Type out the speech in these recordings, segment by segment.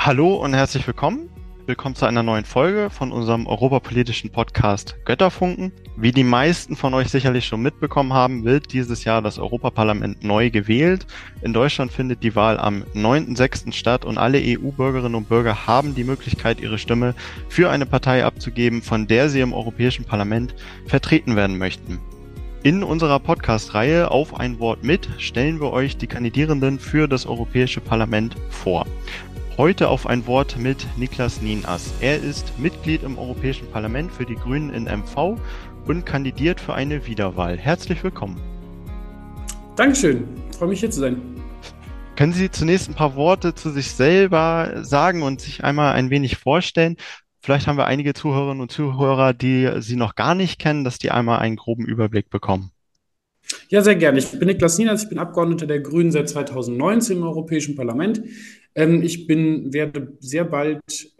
Hallo und herzlich willkommen. Willkommen zu einer neuen Folge von unserem europapolitischen Podcast Götterfunken. Wie die meisten von euch sicherlich schon mitbekommen haben, wird dieses Jahr das Europaparlament neu gewählt. In Deutschland findet die Wahl am 9.6. statt und alle EU-Bürgerinnen und Bürger haben die Möglichkeit, ihre Stimme für eine Partei abzugeben, von der sie im Europäischen Parlament vertreten werden möchten. In unserer Podcast-Reihe Auf ein Wort mit stellen wir euch die Kandidierenden für das Europäische Parlament vor. Heute auf ein Wort mit Niklas Nienast. Er ist Mitglied im Europäischen Parlament für die Grünen in MV und kandidiert für eine Wiederwahl. Herzlich willkommen. Dankeschön, freue mich hier zu sein. Können Sie zunächst ein paar Worte zu sich selber sagen und sich einmal ein wenig vorstellen? Vielleicht haben wir einige Zuhörerinnen und Zuhörer, die Sie noch gar nicht kennen, dass die einmal einen groben Überblick bekommen. Ja, sehr gerne. Ich bin Niklas Nienast, ich bin Abgeordneter der Grünen seit 2019 im Europäischen Parlament. Werde sehr bald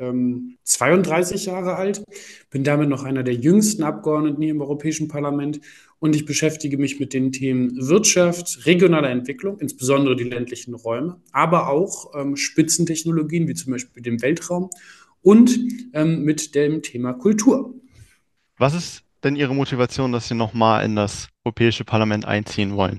32 Jahre alt, bin damit noch einer der jüngsten Abgeordneten hier im Europäischen Parlament und ich beschäftige mich mit den Themen Wirtschaft, regionale Entwicklung, insbesondere die ländlichen Räume, aber auch Spitzentechnologien wie zum Beispiel dem Weltraum und mit dem Thema Kultur. Was ist denn Ihre Motivation, dass Sie nochmal in das Europäische Parlament einziehen wollen?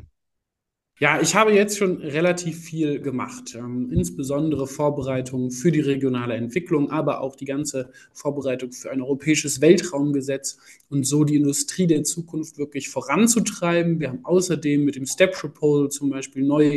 Ja, ich habe jetzt schon relativ viel gemacht, insbesondere Vorbereitungen für die regionale Entwicklung, aber auch die ganze Vorbereitung für ein europäisches Weltraumgesetz und so die Industrie der Zukunft wirklich voranzutreiben. Wir haben außerdem mit dem STEP Proposal zum Beispiel neue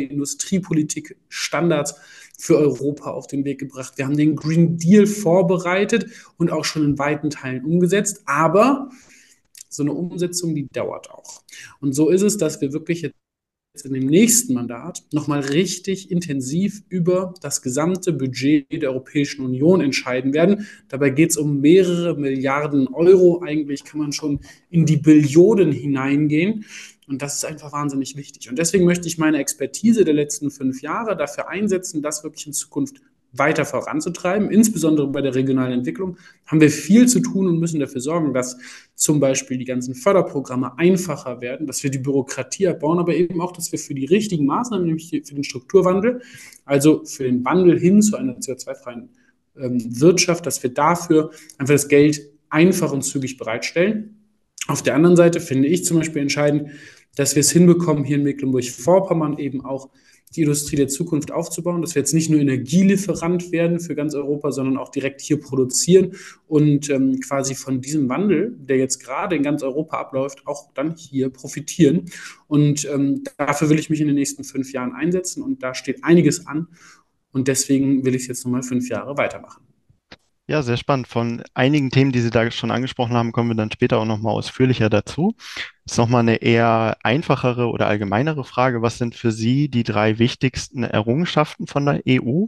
Industriepolitik-Standards für Europa auf den Weg gebracht. Wir haben den Green Deal vorbereitet und auch schon in weiten Teilen umgesetzt, aber so eine Umsetzung, die dauert auch. Und so ist es, dass wir wirklich jetzt in dem nächsten Mandat nochmal richtig intensiv über das gesamte Budget der Europäischen Union entscheiden werden. Dabei geht es um mehrere Milliarden Euro. Eigentlich kann man schon in die Billionen hineingehen. Und das ist einfach wahnsinnig wichtig. Und deswegen möchte ich meine Expertise der letzten 5 Jahre dafür einsetzen, das wirklich in Zukunft weiter voranzutreiben. Insbesondere bei der regionalen Entwicklung haben wir viel zu tun und müssen dafür sorgen, dass zum Beispiel die ganzen Förderprogramme einfacher werden, dass wir die Bürokratie abbauen, aber eben auch, dass wir für die richtigen Maßnahmen, nämlich für den Strukturwandel, also für den Wandel hin zu einer CO2-freien Wirtschaft, dass wir dafür einfach das Geld einfach und zügig bereitstellen. Auf der anderen Seite finde ich zum Beispiel entscheidend, dass wir es hinbekommen, hier in Mecklenburg-Vorpommern eben auch die Industrie der Zukunft aufzubauen, dass wir jetzt nicht nur Energielieferant werden für ganz Europa, sondern auch direkt hier produzieren und quasi von diesem Wandel, der jetzt gerade in ganz Europa abläuft, auch dann hier profitieren. Und dafür will ich mich in den nächsten 5 Jahren einsetzen und da steht einiges an und deswegen will ich es jetzt nochmal 5 Jahre weitermachen. Ja, sehr spannend. Von einigen Themen, die Sie da schon angesprochen haben, kommen wir dann später auch nochmal ausführlicher dazu. Jetzt nochmal eine eher einfachere oder allgemeinere Frage. Was sind für Sie die 3 wichtigsten Errungenschaften von der EU?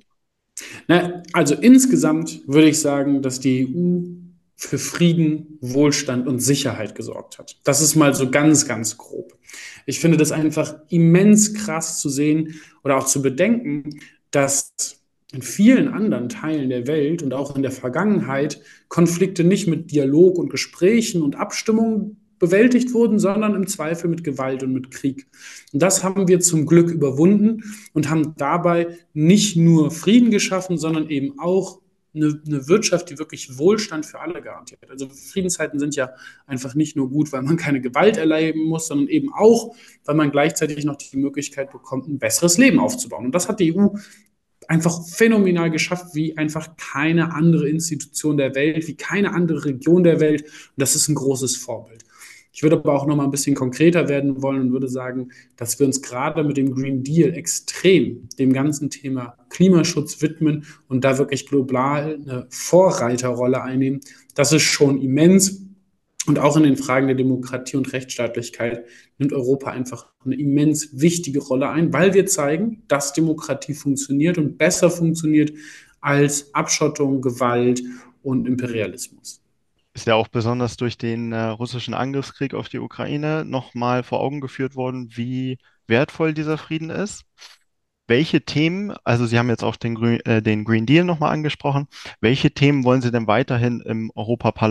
Also insgesamt würde ich sagen, dass die EU für Frieden, Wohlstand und Sicherheit gesorgt hat. Das ist mal so ganz, ganz grob. Ich finde das einfach immens krass zu sehen oder auch zu bedenken, dass in vielen anderen Teilen der Welt und auch in der Vergangenheit Konflikte nicht mit Dialog und Gesprächen und Abstimmung bewältigt wurden, sondern im Zweifel mit Gewalt und mit Krieg. Und das haben wir zum Glück überwunden und haben dabei nicht nur Frieden geschaffen, sondern eben auch eine Wirtschaft, die wirklich Wohlstand für alle garantiert. Also Friedenszeiten sind ja einfach nicht nur gut, weil man keine Gewalt erleben muss, sondern eben auch, weil man gleichzeitig noch die Möglichkeit bekommt, ein besseres Leben aufzubauen. Und das hat die EU einfach phänomenal geschafft, wie einfach keine andere Institution der Welt, wie keine andere Region der Welt. Und das ist ein großes Vorbild. Ich würde aber auch noch mal ein bisschen konkreter werden wollen und würde sagen, dass wir uns gerade mit dem Green Deal extrem dem ganzen Thema Klimaschutz widmen und da wirklich global eine Vorreiterrolle einnehmen. Das ist schon immens. Und auch in den Fragen der Demokratie und Rechtsstaatlichkeit nimmt Europa einfach eine immens wichtige Rolle ein, weil wir zeigen, dass Demokratie funktioniert und besser funktioniert als Abschottung, Gewalt und Imperialismus. Ist ja auch besonders durch den russischen Angriffskrieg auf die Ukraine nochmal vor Augen geführt worden, wie wertvoll dieser Frieden ist. Welche Themen, also Sie haben jetzt auch den Green Deal nochmal angesprochen, welche Themen wollen Sie denn weiterhin im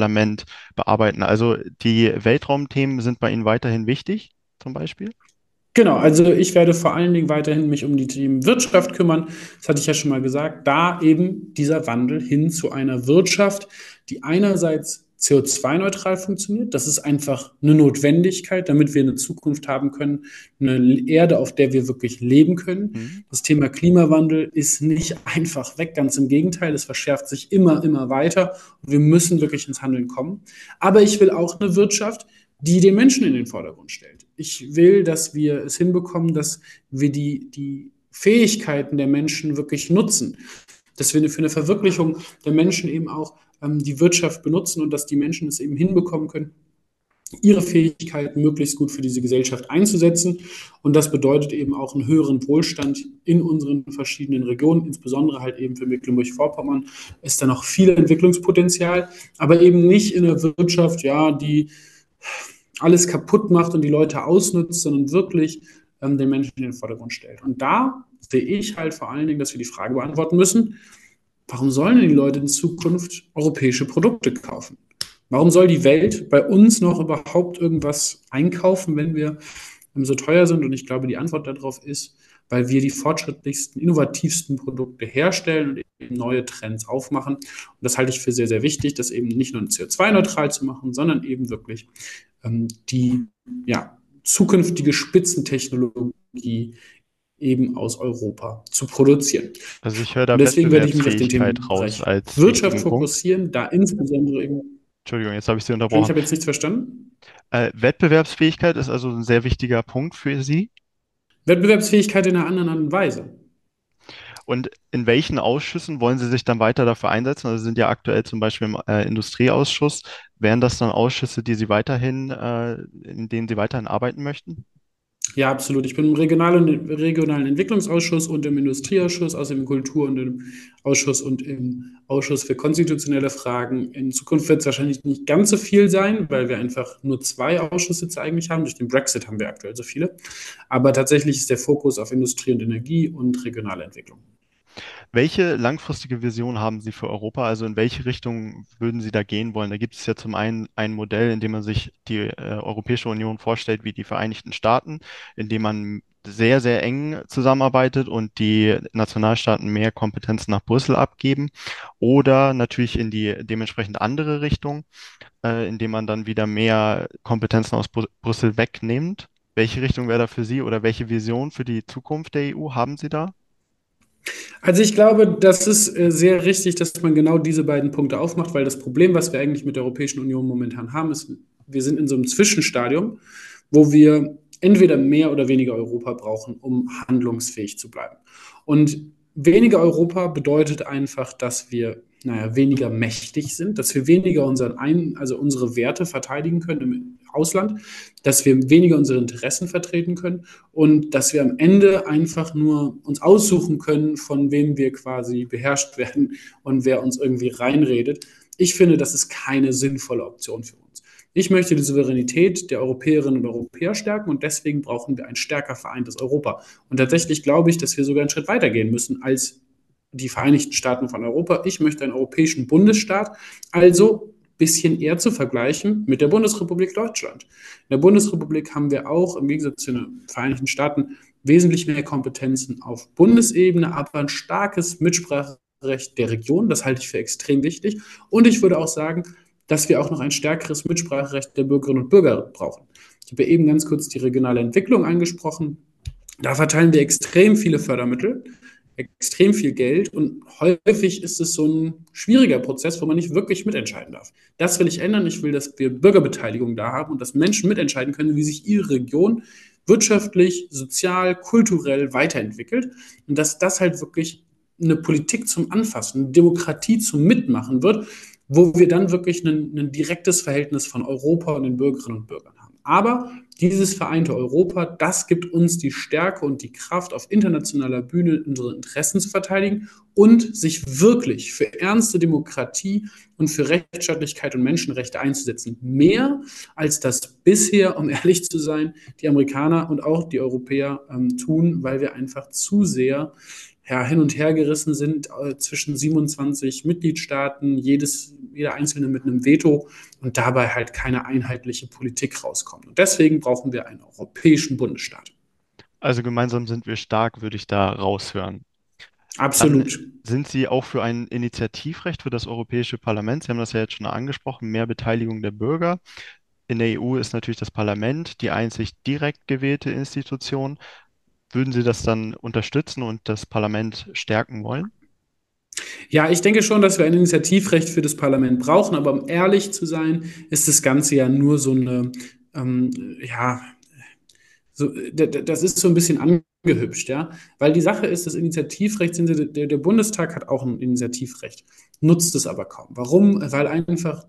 Europaparlament bearbeiten? Also die Weltraumthemen sind bei Ihnen weiterhin wichtig, zum Beispiel? Genau, also ich werde vor allen Dingen weiterhin mich um die Themen Wirtschaft kümmern. Das hatte ich ja schon mal gesagt, da eben dieser Wandel hin zu einer Wirtschaft, die einerseits CO2-neutral funktioniert. Das ist einfach eine Notwendigkeit, damit wir eine Zukunft haben können, eine Erde, auf der wir wirklich leben können. Mhm. Das Thema Klimawandel ist nicht einfach weg, ganz im Gegenteil, es verschärft sich immer weiter und wir müssen wirklich ins Handeln kommen. Aber ich will auch eine Wirtschaft, die den Menschen in den Vordergrund stellt. Ich will, dass wir es hinbekommen, dass wir die Fähigkeiten der Menschen wirklich nutzen, dass wir für eine Verwirklichung der Menschen eben auch die Wirtschaft benutzen und dass die Menschen es eben hinbekommen können, ihre Fähigkeiten möglichst gut für diese Gesellschaft einzusetzen. Und das bedeutet eben auch einen höheren Wohlstand in unseren verschiedenen Regionen, insbesondere halt eben für Mecklenburg-Vorpommern ist da noch viel Entwicklungspotenzial, aber eben nicht in einer Wirtschaft, ja, die alles kaputt macht und die Leute ausnutzt, sondern wirklich den Menschen in den Vordergrund stellt. Und da sehe ich halt vor allen Dingen, dass wir die Frage beantworten müssen, warum sollen denn die Leute in Zukunft europäische Produkte kaufen? Warum soll die Welt bei uns noch überhaupt irgendwas einkaufen, wenn wir so teuer sind? Und ich glaube, die Antwort darauf ist, weil wir die fortschrittlichsten, innovativsten Produkte herstellen und eben neue Trends aufmachen. Und das halte ich für sehr, sehr wichtig, das eben nicht nur CO2-neutral zu machen, sondern eben wirklich die ja, zukünftige Spitzentechnologie eben aus Europa zu produzieren. Also ich höre Und da deswegen werde ich mich auf den Wettbewerbsfähigkeit raus Themenbereich als Wirtschaft wichtigen Punkt. fokussieren, da insbesondere eben. Entschuldigung, jetzt habe ich Sie Entschuldigung, ich unterbrochen. habe jetzt nichts verstanden. Wettbewerbsfähigkeit ist also ein sehr wichtiger Punkt für Sie. Wettbewerbsfähigkeit in einer anderen Art und Weise. Und in welchen Ausschüssen wollen Sie sich dann weiter dafür einsetzen? Also Sie sind ja aktuell zum Beispiel im Industrieausschuss. Wären das dann Ausschüsse, die Sie weiterhin, in denen Sie weiterhin arbeiten möchten? Ja, absolut. Ich bin im regionalen Entwicklungsausschuss und im Industrieausschuss, außerdem im Kultur- und im Ausschuss und im Ausschuss für konstitutionelle Fragen. In Zukunft wird es wahrscheinlich nicht ganz so viel sein, weil wir einfach nur zwei Ausschusssitze eigentlich haben. Durch den Brexit haben wir aktuell so viele. Aber tatsächlich ist der Fokus auf Industrie und Energie und regionale Entwicklung. Welche langfristige Vision haben Sie für Europa? Also in welche Richtung würden Sie da gehen wollen? Da gibt es ja zum einen ein Modell, in dem man sich die Europäische Union vorstellt wie die Vereinigten Staaten, in dem man sehr, sehr eng zusammenarbeitet und die Nationalstaaten mehr Kompetenzen nach Brüssel abgeben. Oder natürlich in die dementsprechend andere Richtung, indem man dann wieder mehr Kompetenzen aus Brüssel wegnimmt. Welche Richtung wäre da für Sie oder welche Vision für die Zukunft der EU haben Sie da? Also ich glaube, das ist sehr richtig, dass man genau diese beiden Punkte aufmacht, weil das Problem, was wir eigentlich mit der Europäischen Union momentan haben, ist, wir sind in so einem Zwischenstadium, wo wir entweder mehr oder weniger Europa brauchen, um handlungsfähig zu bleiben. Und weniger Europa bedeutet einfach, dass wir, naja, weniger mächtig sind, dass wir weniger also unsere Werte verteidigen können im Ausland, dass wir weniger unsere Interessen vertreten können und dass wir am Ende einfach nur uns aussuchen können, von wem wir quasi beherrscht werden und wer uns irgendwie reinredet. Ich finde, das ist keine sinnvolle Option für uns. Ich möchte die Souveränität der Europäerinnen und Europäer stärken und deswegen brauchen wir ein stärker vereintes Europa. Und tatsächlich glaube ich, dass wir sogar einen Schritt weiter gehen müssen als die Vereinigten Staaten von Europa. Ich möchte einen europäischen Bundesstaat, also ein bisschen eher zu vergleichen mit der Bundesrepublik Deutschland. In der Bundesrepublik haben wir auch im Gegensatz zu den Vereinigten Staaten wesentlich mehr Kompetenzen auf Bundesebene, aber ein starkes Mitspracherecht der Region. Das halte ich für extrem wichtig. Und ich würde auch sagen, dass wir auch noch ein stärkeres Mitspracherecht der Bürgerinnen und Bürger brauchen. Ich habe ja eben ganz kurz die regionale Entwicklung angesprochen. Da verteilen wir extrem viele Fördermittel, extrem viel Geld und häufig ist es so ein schwieriger Prozess, wo man nicht wirklich mitentscheiden darf. Das will ich ändern. Ich will, dass wir Bürgerbeteiligung da haben und dass Menschen mitentscheiden können, wie sich ihre Region wirtschaftlich, sozial, kulturell weiterentwickelt und dass das halt wirklich eine Politik zum Anfassen, eine Demokratie zum Mitmachen wird, wo wir dann wirklich ein direktes Verhältnis von Europa und den Bürgerinnen und Bürgern haben. Aber dieses vereinte Europa, das gibt uns die Stärke und die Kraft, auf internationaler Bühne unsere Interessen zu verteidigen und sich wirklich für ernste Demokratie und für Rechtsstaatlichkeit und Menschenrechte einzusetzen. Mehr als das bisher, um ehrlich zu sein, die Amerikaner und auch die Europäer tun, weil wir einfach zu sehr ja, hin und her gerissen sind zwischen 27 Mitgliedstaaten, jeder einzelne mit einem Veto und dabei halt keine einheitliche Politik rauskommt. Und deswegen brauchen wir einen europäischen Bundesstaat. Also gemeinsam sind wir stark, würde ich da raushören. Dann Absolut. sind Sie auch für ein Initiativrecht für das Europäische Parlament. Sie haben das ja jetzt schon angesprochen, mehr Beteiligung der Bürger. In der EU ist natürlich das Parlament die einzig direkt gewählte Institution. Würden Sie das dann unterstützen und das Parlament stärken wollen? Ja, ich denke schon, dass wir ein Initiativrecht für das Parlament brauchen, aber um ehrlich zu sein, ist das Ganze ja nur so eine, ähm, ja, das ist so ein bisschen angehübscht, ja. Weil die Sache ist, das Initiativrecht, der Bundestag hat auch ein Initiativrecht, nutzt es aber kaum. Warum? Weil einfach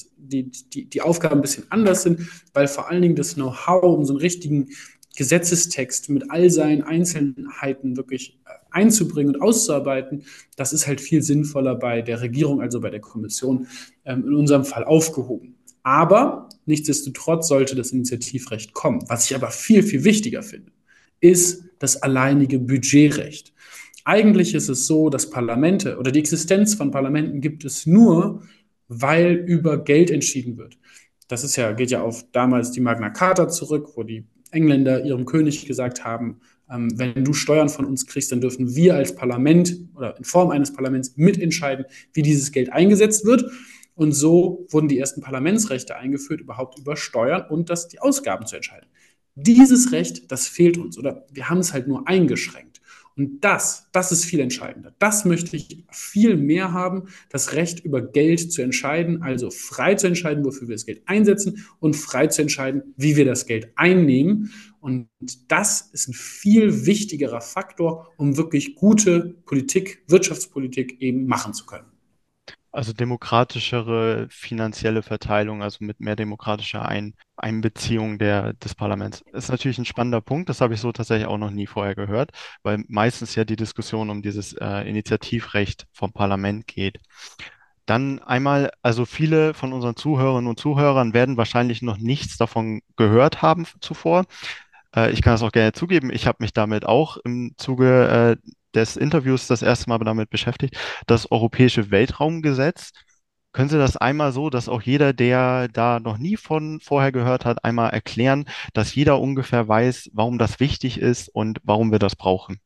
die Aufgaben ein bisschen anders sind, weil vor allen Dingen das Know-how, um so einen richtigen Gesetzestext mit all seinen Einzelheiten wirklich einzubringen und auszuarbeiten, das ist halt viel sinnvoller bei der Regierung, also bei der Kommission, in unserem Fall aufgehoben. Aber nichtsdestotrotz sollte das Initiativrecht kommen. Was ich aber viel, viel wichtiger finde, ist das alleinige Budgetrecht. Eigentlich ist es so, dass Parlamente oder die Existenz von Parlamenten gibt es nur, weil über Geld entschieden wird. Geht ja auf damals die Magna Carta zurück, wo die Engländer ihrem König gesagt haben, wenn du Steuern von uns kriegst, dann dürfen wir als Parlament oder in Form eines Parlaments mitentscheiden, wie dieses Geld eingesetzt wird. Und so wurden die ersten Parlamentsrechte eingeführt, überhaupt über Steuern und die Ausgaben zu entscheiden. Dieses Recht, das fehlt uns oder wir haben es halt nur eingeschränkt. Und das ist viel entscheidender. Das möchte ich viel mehr haben, das Recht über Geld zu entscheiden, also frei zu entscheiden, wofür wir das Geld einsetzen und frei zu entscheiden, wie wir das Geld einnehmen. Und das ist ein viel wichtigerer Faktor, um wirklich gute Politik, Wirtschaftspolitik eben machen zu können. Also demokratischere finanzielle Verteilung, also mit mehr demokratischer Einbeziehung des Parlaments. Ist natürlich ein spannender Punkt, das habe ich so tatsächlich auch noch nie vorher gehört, weil meistens ja die Diskussion um dieses Initiativrecht vom Parlament geht. Dann einmal, also viele von unseren Zuhörerinnen und Zuhörern werden wahrscheinlich noch nichts davon gehört haben zuvor. Ich kann das auch gerne zugeben. Ich habe mich damit auch im Zuge des Interviews das erste Mal damit beschäftigt. Das Europäische Weltraumgesetz. Können Sie das einmal so, dass auch jeder, der da noch nie von vorher gehört hat, einmal erklären, dass jeder ungefähr weiß, warum das wichtig ist und warum wir das brauchen?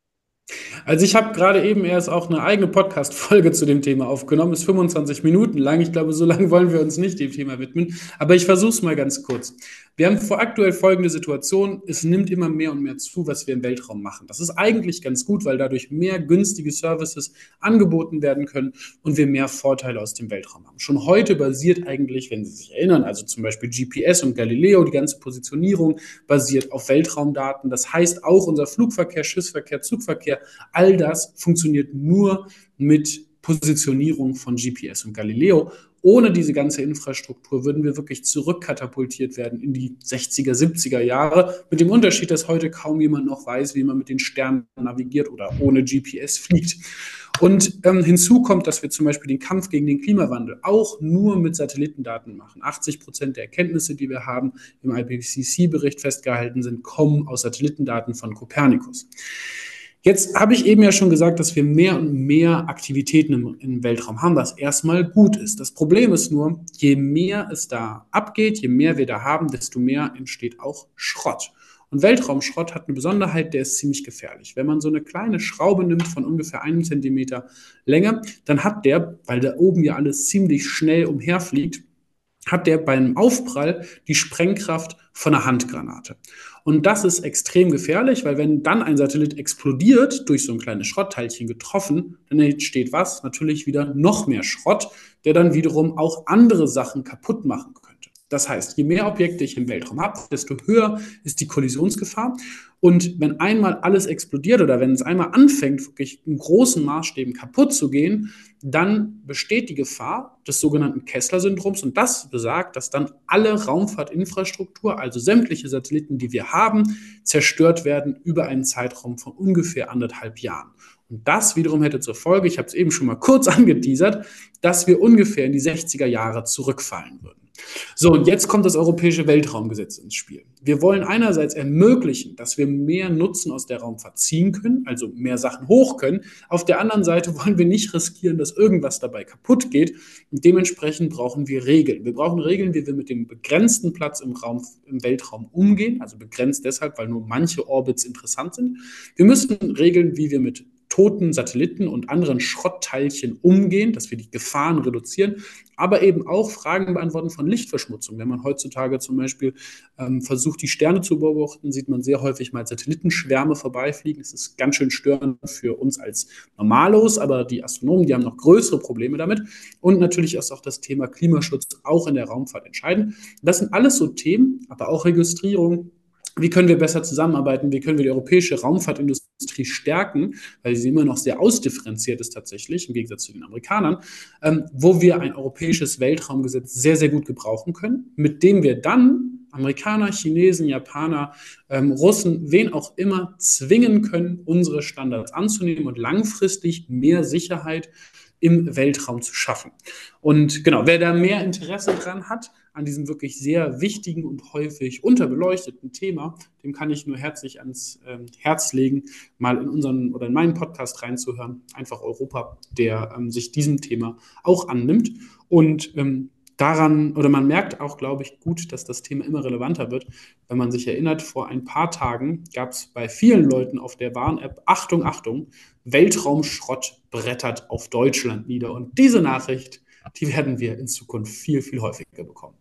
Also ich habe gerade eben erst auch eine eigene Podcast-Folge zu dem Thema aufgenommen, ist 25 Minuten lang. Ich glaube, so lange wollen wir uns nicht dem Thema widmen. Aber ich versuche es mal ganz kurz. Wir haben vor aktuell folgende Situation. Es nimmt immer mehr und mehr zu, was wir im Weltraum machen. Das ist eigentlich ganz gut, weil dadurch mehr günstige Services angeboten werden können und wir mehr Vorteile aus dem Weltraum haben. Schon heute basiert eigentlich, wenn Sie sich erinnern, also zum Beispiel GPS und Galileo, die ganze Positionierung basiert auf Weltraumdaten. Das heißt, auch unser Flugverkehr, Schiffsverkehr, Zugverkehr, all das funktioniert nur mit Positionierung von GPS und Galileo. Ohne diese ganze Infrastruktur würden wir wirklich zurückkatapultiert werden in die 60er, 70er Jahre, mit dem Unterschied, dass heute kaum jemand noch weiß, wie man mit den Sternen navigiert oder ohne GPS fliegt. Und hinzu kommt, dass wir zum Beispiel den Kampf gegen den Klimawandel auch nur mit Satellitendaten machen. 80% der Erkenntnisse, die wir haben, im IPCC-Bericht festgehalten sind, kommen aus Satellitendaten von Copernicus. Jetzt habe ich eben ja schon gesagt, dass wir mehr und mehr Aktivitäten im Weltraum haben, was erstmal gut ist. Das Problem ist nur, je mehr es da abgeht, je mehr wir da haben, desto mehr entsteht auch Schrott. Und Weltraumschrott hat eine Besonderheit, der ist ziemlich gefährlich. Wenn man so eine kleine Schraube nimmt von ungefähr 1 Zentimeter Länge, dann hat der, weil da oben ja alles ziemlich schnell umherfliegt, hat der beim Aufprall die Sprengkraft von einer Handgranate. Und das ist extrem gefährlich, weil wenn dann ein Satellit explodiert, durch so ein kleines Schrottteilchen getroffen, dann entsteht was? Natürlich wieder noch mehr Schrott, der dann wiederum auch andere Sachen kaputt machen könnte. Das heißt, je mehr Objekte ich im Weltraum habe, desto höher ist die Kollisionsgefahr. Und wenn einmal alles explodiert oder wenn es einmal anfängt, wirklich in großen Maßstäben kaputt zu gehen, dann besteht die Gefahr des sogenannten Kessler-Syndroms. Und das besagt, dass dann alle Raumfahrtinfrastruktur, also sämtliche Satelliten, die wir haben, zerstört werden über einen Zeitraum von ungefähr 1,5 Jahren. Und das wiederum hätte zur Folge, ich habe es eben schon mal kurz angeteasert, dass wir ungefähr in die 60er Jahre zurückfallen würden. So, und jetzt kommt das Europäische Weltraumgesetz ins Spiel. Wir wollen einerseits ermöglichen, dass wir mehr Nutzen aus der Raumfahrt ziehen können, also mehr Sachen hoch können. Auf der anderen Seite wollen wir nicht riskieren, dass irgendwas dabei kaputt geht. Und dementsprechend brauchen wir Regeln. Wir brauchen Regeln, wie wir mit dem begrenzten Platz im Weltraum umgehen. Also begrenzt deshalb, weil nur manche Orbits interessant sind. Wir müssen regeln, wie wir mit toten Satelliten und anderen Schrottteilchen umgehen, dass wir die Gefahren reduzieren, aber eben auch Fragen beantworten von Lichtverschmutzung. Wenn man heutzutage zum Beispiel versucht, die Sterne zu beobachten, sieht man sehr häufig mal Satellitenschwärme vorbeifliegen. Das ist ganz schön störend für uns als Normalos, aber die Astronomen, die haben noch größere Probleme damit. Und natürlich ist auch das Thema Klimaschutz auch in der Raumfahrt entscheidend. Das sind alles so Themen, aber auch Registrierung. Wie können wir besser zusammenarbeiten? Wie können wir die europäische Raumfahrtindustrie stärken? Weil sie immer noch sehr ausdifferenziert ist tatsächlich, im Gegensatz zu den Amerikanern, wo wir ein europäisches Weltraumgesetz sehr, sehr gut gebrauchen können, mit dem wir dann Amerikaner, Chinesen, Japaner, Russen, wen auch immer zwingen können, unsere Standards anzunehmen und langfristig mehr Sicherheit im Weltraum zu schaffen. Und genau, wer da mehr Interesse dran hat, an diesem wirklich sehr wichtigen und häufig unterbeleuchteten Thema, dem kann ich nur herzlich ans Herz legen, mal in unseren oder in meinen Podcast reinzuhören. Einfach Europa, der sich diesem Thema auch annimmt. Und daran, oder man merkt auch, glaube ich, gut, dass das Thema immer relevanter wird. Wenn man sich erinnert, vor ein paar Tagen gab es bei vielen Leuten auf der Warn-App, Achtung, Achtung, Weltraumschrott brettert auf Deutschland nieder. Und diese Nachricht, die werden wir in Zukunft viel, viel häufiger bekommen.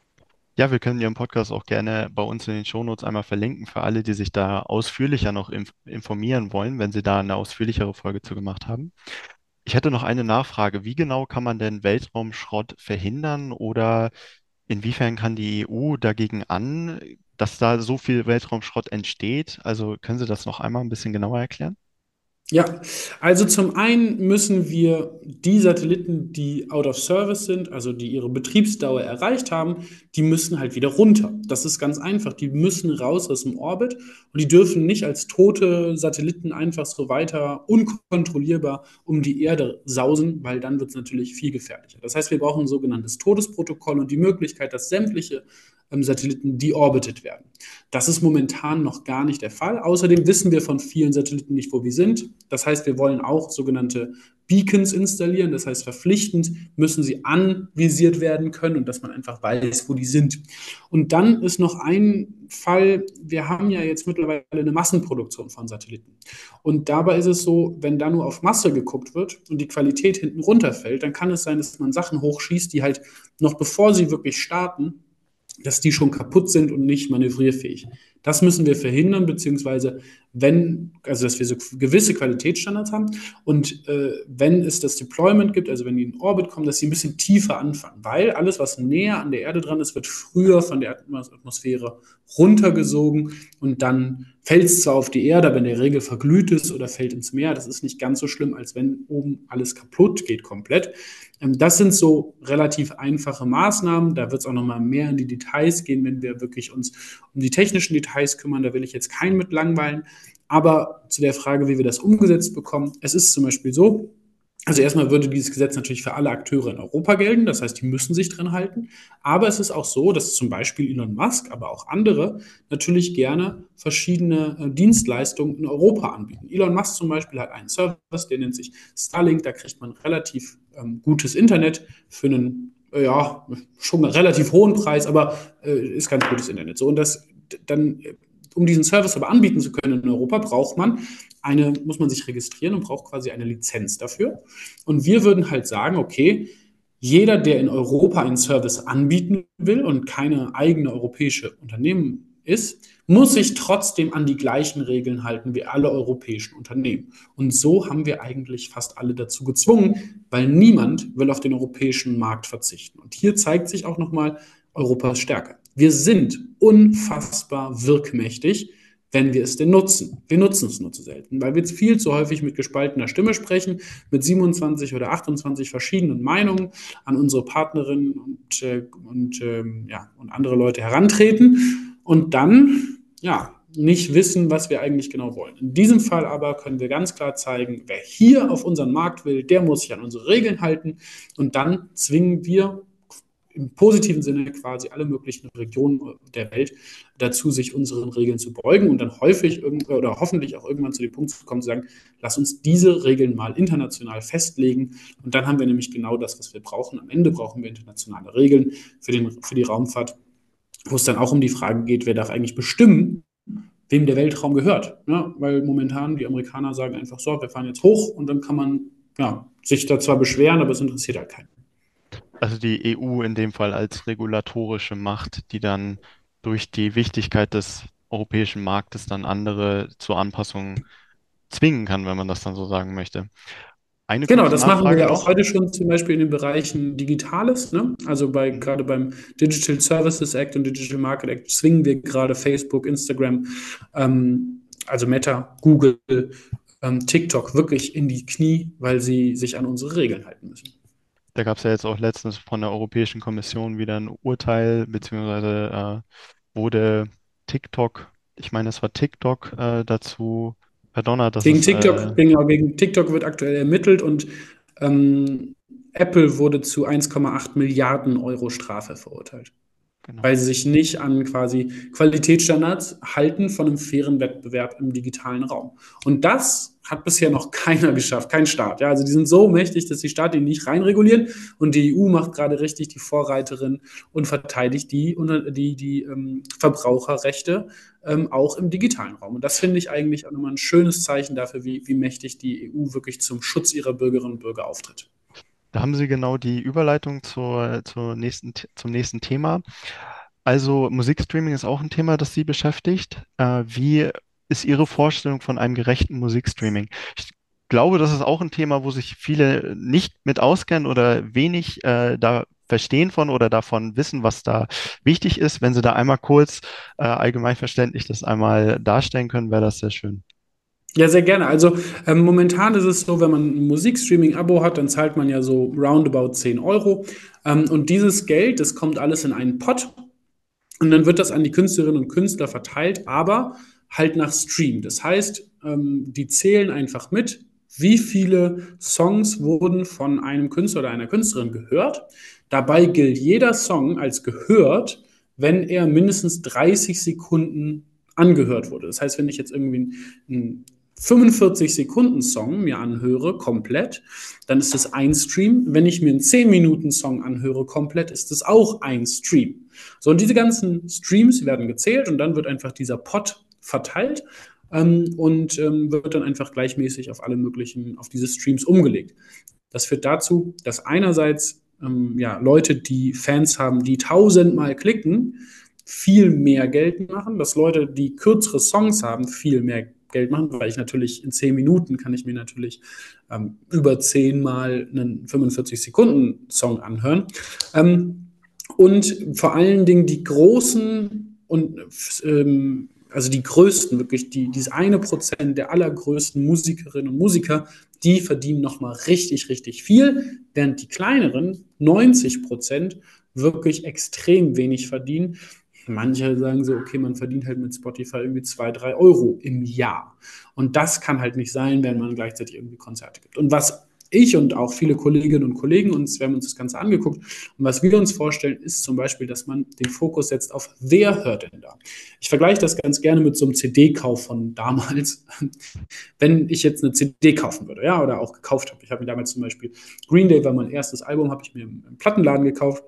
Ja, wir können Ihren Podcast auch gerne bei uns in den Shownotes einmal verlinken für alle, die sich da ausführlicher noch informieren wollen, wenn Sie da eine ausführlichere Folge zu gemacht haben. Ich hätte noch eine Nachfrage. Wie genau kann man denn Weltraumschrott verhindern oder inwiefern kann die EU dagegen an, dass da so viel Weltraumschrott entsteht? Also können Sie das noch einmal ein bisschen genauer erklären? Ja, also zum einen müssen wir die Satelliten, die out of service sind, also die ihre Betriebsdauer erreicht haben, die müssen halt wieder runter. Das ist ganz einfach. Die müssen raus aus dem Orbit und die dürfen nicht als tote Satelliten einfach so weiter unkontrollierbar um die Erde sausen, weil dann wird es natürlich viel gefährlicher. Das heißt, wir brauchen ein sogenanntes Todesprotokoll und die Möglichkeit, dass sämtliche Satelliten deorbitet werden. Das ist momentan noch gar nicht der Fall. Außerdem wissen wir von vielen Satelliten nicht, wo wir sind. Das heißt, wir wollen auch sogenannte Beacons installieren. Das heißt, verpflichtend müssen sie anvisiert werden können und dass man einfach weiß, wo die sind. Und dann ist noch ein Fall, wir haben ja jetzt mittlerweile eine Massenproduktion von Satelliten. Und dabei ist es so, wenn da nur auf Masse geguckt wird und die Qualität hinten runterfällt, dann kann es sein, dass man Sachen hochschießt, die halt noch bevor sie wirklich starten, dass die schon kaputt sind und nicht manövrierfähig. Das müssen wir verhindern, beziehungsweise also dass wir so gewisse Qualitätsstandards haben und wenn es das Deployment gibt, also wenn die in Orbit kommen, dass sie ein bisschen tiefer anfangen, weil alles, was näher an der Erde dran ist, wird früher von der Atmosphäre runtergesogen und dann fällt es zwar auf die Erde, aber in der Regel verglüht es oder fällt ins Meer. Das ist nicht ganz so schlimm, als wenn oben alles kaputt geht komplett. Das sind so relativ einfache Maßnahmen. Da wird es auch noch mal mehr in die Details gehen, wenn wir wirklich uns um die technischen Details kümmern. Da will ich jetzt keinen mit langweilen. Aber zu der Frage, wie wir das umgesetzt bekommen, es ist zum Beispiel so, also erstmal würde dieses Gesetz natürlich für alle Akteure in Europa gelten, das heißt, die müssen sich drin halten. Aber es ist auch so, dass zum Beispiel Elon Musk, aber auch andere natürlich gerne verschiedene Dienstleistungen in Europa anbieten. Elon Musk zum Beispiel hat einen Service, der nennt sich Starlink, da kriegt man relativ gutes Internet für einen ja, schon einen relativ hohen Preis, aber ist ganz gutes Internet. So, und das dann um diesen Service aber anbieten zu können in Europa, muss man sich registrieren und braucht quasi eine Lizenz dafür. Und wir würden halt sagen, okay, jeder, der in Europa einen Service anbieten will und keine eigene europäische Unternehmen ist, muss sich trotzdem an die gleichen Regeln halten wie alle europäischen Unternehmen. Und so haben wir eigentlich fast alle dazu gezwungen, weil niemand will auf den europäischen Markt verzichten. Und hier zeigt sich auch nochmal Europas Stärke. Wir sind unfassbar wirkmächtig, wenn wir es denn nutzen. Wir nutzen es nur zu selten, weil wir viel zu häufig mit gespaltener Stimme sprechen, mit 27 oder 28 verschiedenen Meinungen an unsere Partnerinnen und andere Leute herantreten und dann nicht wissen, was wir eigentlich genau wollen. In diesem Fall aber können wir ganz klar zeigen, wer hier auf unseren Markt will, der muss sich an unsere Regeln halten und dann zwingen wir im positiven Sinne quasi alle möglichen Regionen der Welt dazu, sich unseren Regeln zu beugen und dann häufig oder hoffentlich auch irgendwann zu dem Punkt zu kommen, zu sagen, lass uns diese Regeln mal international festlegen und dann haben wir nämlich genau das, was wir brauchen. Am Ende brauchen wir internationale Regeln für die Raumfahrt, wo es dann auch um die Frage geht, wer darf eigentlich bestimmen, wem der Weltraum gehört. Ja, weil momentan die Amerikaner sagen einfach so, wir fahren jetzt hoch und dann kann man sich da zwar beschweren, aber es interessiert halt keinen. Also die EU in dem Fall als regulatorische Macht, die dann durch die Wichtigkeit des europäischen Marktes dann andere zur Anpassung zwingen kann, wenn man das dann so sagen möchte. Eine Genau, kurze das machen wir Nachfrage ja auch noch. heute schon zum Beispiel in den Bereichen Digitales, ne? Also Mhm. gerade beim Digital Services Act und Digital Market Act zwingen wir gerade Facebook, Instagram, also Meta, Google, TikTok wirklich in die Knie, weil sie sich an unsere Regeln halten müssen. Da gab es ja jetzt auch letztens von der Europäischen Kommission wieder ein Urteil, beziehungsweise wurde TikTok, ich meine, es war TikTok, dazu verdonnert, dass Gegen es, TikTok, genau, gegen TikTok wird aktuell ermittelt und ähm, Apple wurde zu 1,8 Milliarden Euro Strafe verurteilt, genau. weil sie sich nicht an quasi Qualitätsstandards halten von einem fairen Wettbewerb im digitalen Raum. Und das hat bisher noch keiner geschafft, kein Staat. Ja, also die sind so mächtig, dass die Staaten die nicht reinregulieren und die EU macht gerade richtig die Vorreiterin und verteidigt die Verbraucherrechte auch im digitalen Raum. Und das finde ich eigentlich auch nochmal ein schönes Zeichen dafür, wie mächtig die EU wirklich zum Schutz ihrer Bürgerinnen und Bürger auftritt. Da haben Sie genau die Überleitung zum nächsten Thema. Also Musikstreaming ist auch ein Thema, das Sie beschäftigt. Wie ist Ihre Vorstellung von einem gerechten Musikstreaming? Ich glaube, das ist auch ein Thema, wo sich viele nicht mit auskennen oder wenig da verstehen von oder davon wissen, was da wichtig ist. Wenn Sie da einmal kurz allgemeinverständlich das einmal darstellen können, wäre das sehr schön. Ja, sehr gerne. Also momentan ist es so, wenn man ein Musikstreaming-Abo hat, dann zahlt man ja so roundabout 10 Euro. Und dieses Geld, das kommt alles in einen Pot und dann wird das an die Künstlerinnen und Künstler verteilt, aber halt nach Stream. Das heißt, die zählen einfach mit, wie viele Songs wurden von einem Künstler oder einer Künstlerin gehört. Dabei gilt jeder Song als gehört, wenn er mindestens 30 Sekunden angehört wurde. Das heißt, wenn ich jetzt irgendwie einen 45-Sekunden-Song mir anhöre, komplett, dann ist das ein Stream. Wenn ich mir einen 10-Minuten-Song anhöre, komplett, ist das auch ein Stream. So, und diese ganzen Streams werden gezählt und dann wird einfach dieser Pot verteilt wird dann einfach gleichmäßig auf alle möglichen, auf diese Streams umgelegt. Das führt dazu, dass einerseits Leute, die Fans haben, die tausendmal klicken, viel mehr Geld machen, dass Leute, die kürzere Songs haben, viel mehr Geld machen, weil ich natürlich in 10 Minuten kann ich mir natürlich über 10 Mal einen 45-Sekunden-Song anhören. Und vor allen Dingen die großen und also die größten, wirklich dieses 1% der allergrößten Musikerinnen und Musiker, die verdienen nochmal richtig, richtig viel, während die kleineren 90% wirklich extrem wenig verdienen. Manche sagen so, okay, man verdient halt mit Spotify irgendwie 2, 3 Euro im Jahr. Und das kann halt nicht sein, wenn man gleichzeitig irgendwie Konzerte gibt. Und was ich und auch viele Kolleginnen und Kollegen wir haben uns das Ganze angeguckt. Und was wir uns vorstellen, ist zum Beispiel, dass man den Fokus setzt auf, wer hört denn da? Ich vergleiche das ganz gerne mit so einem CD-Kauf von damals. Wenn ich jetzt eine CD kaufen würde, ja, oder auch gekauft habe. Ich habe mir damals zum Beispiel Green Day war mein erstes Album, habe ich mir im Plattenladen gekauft.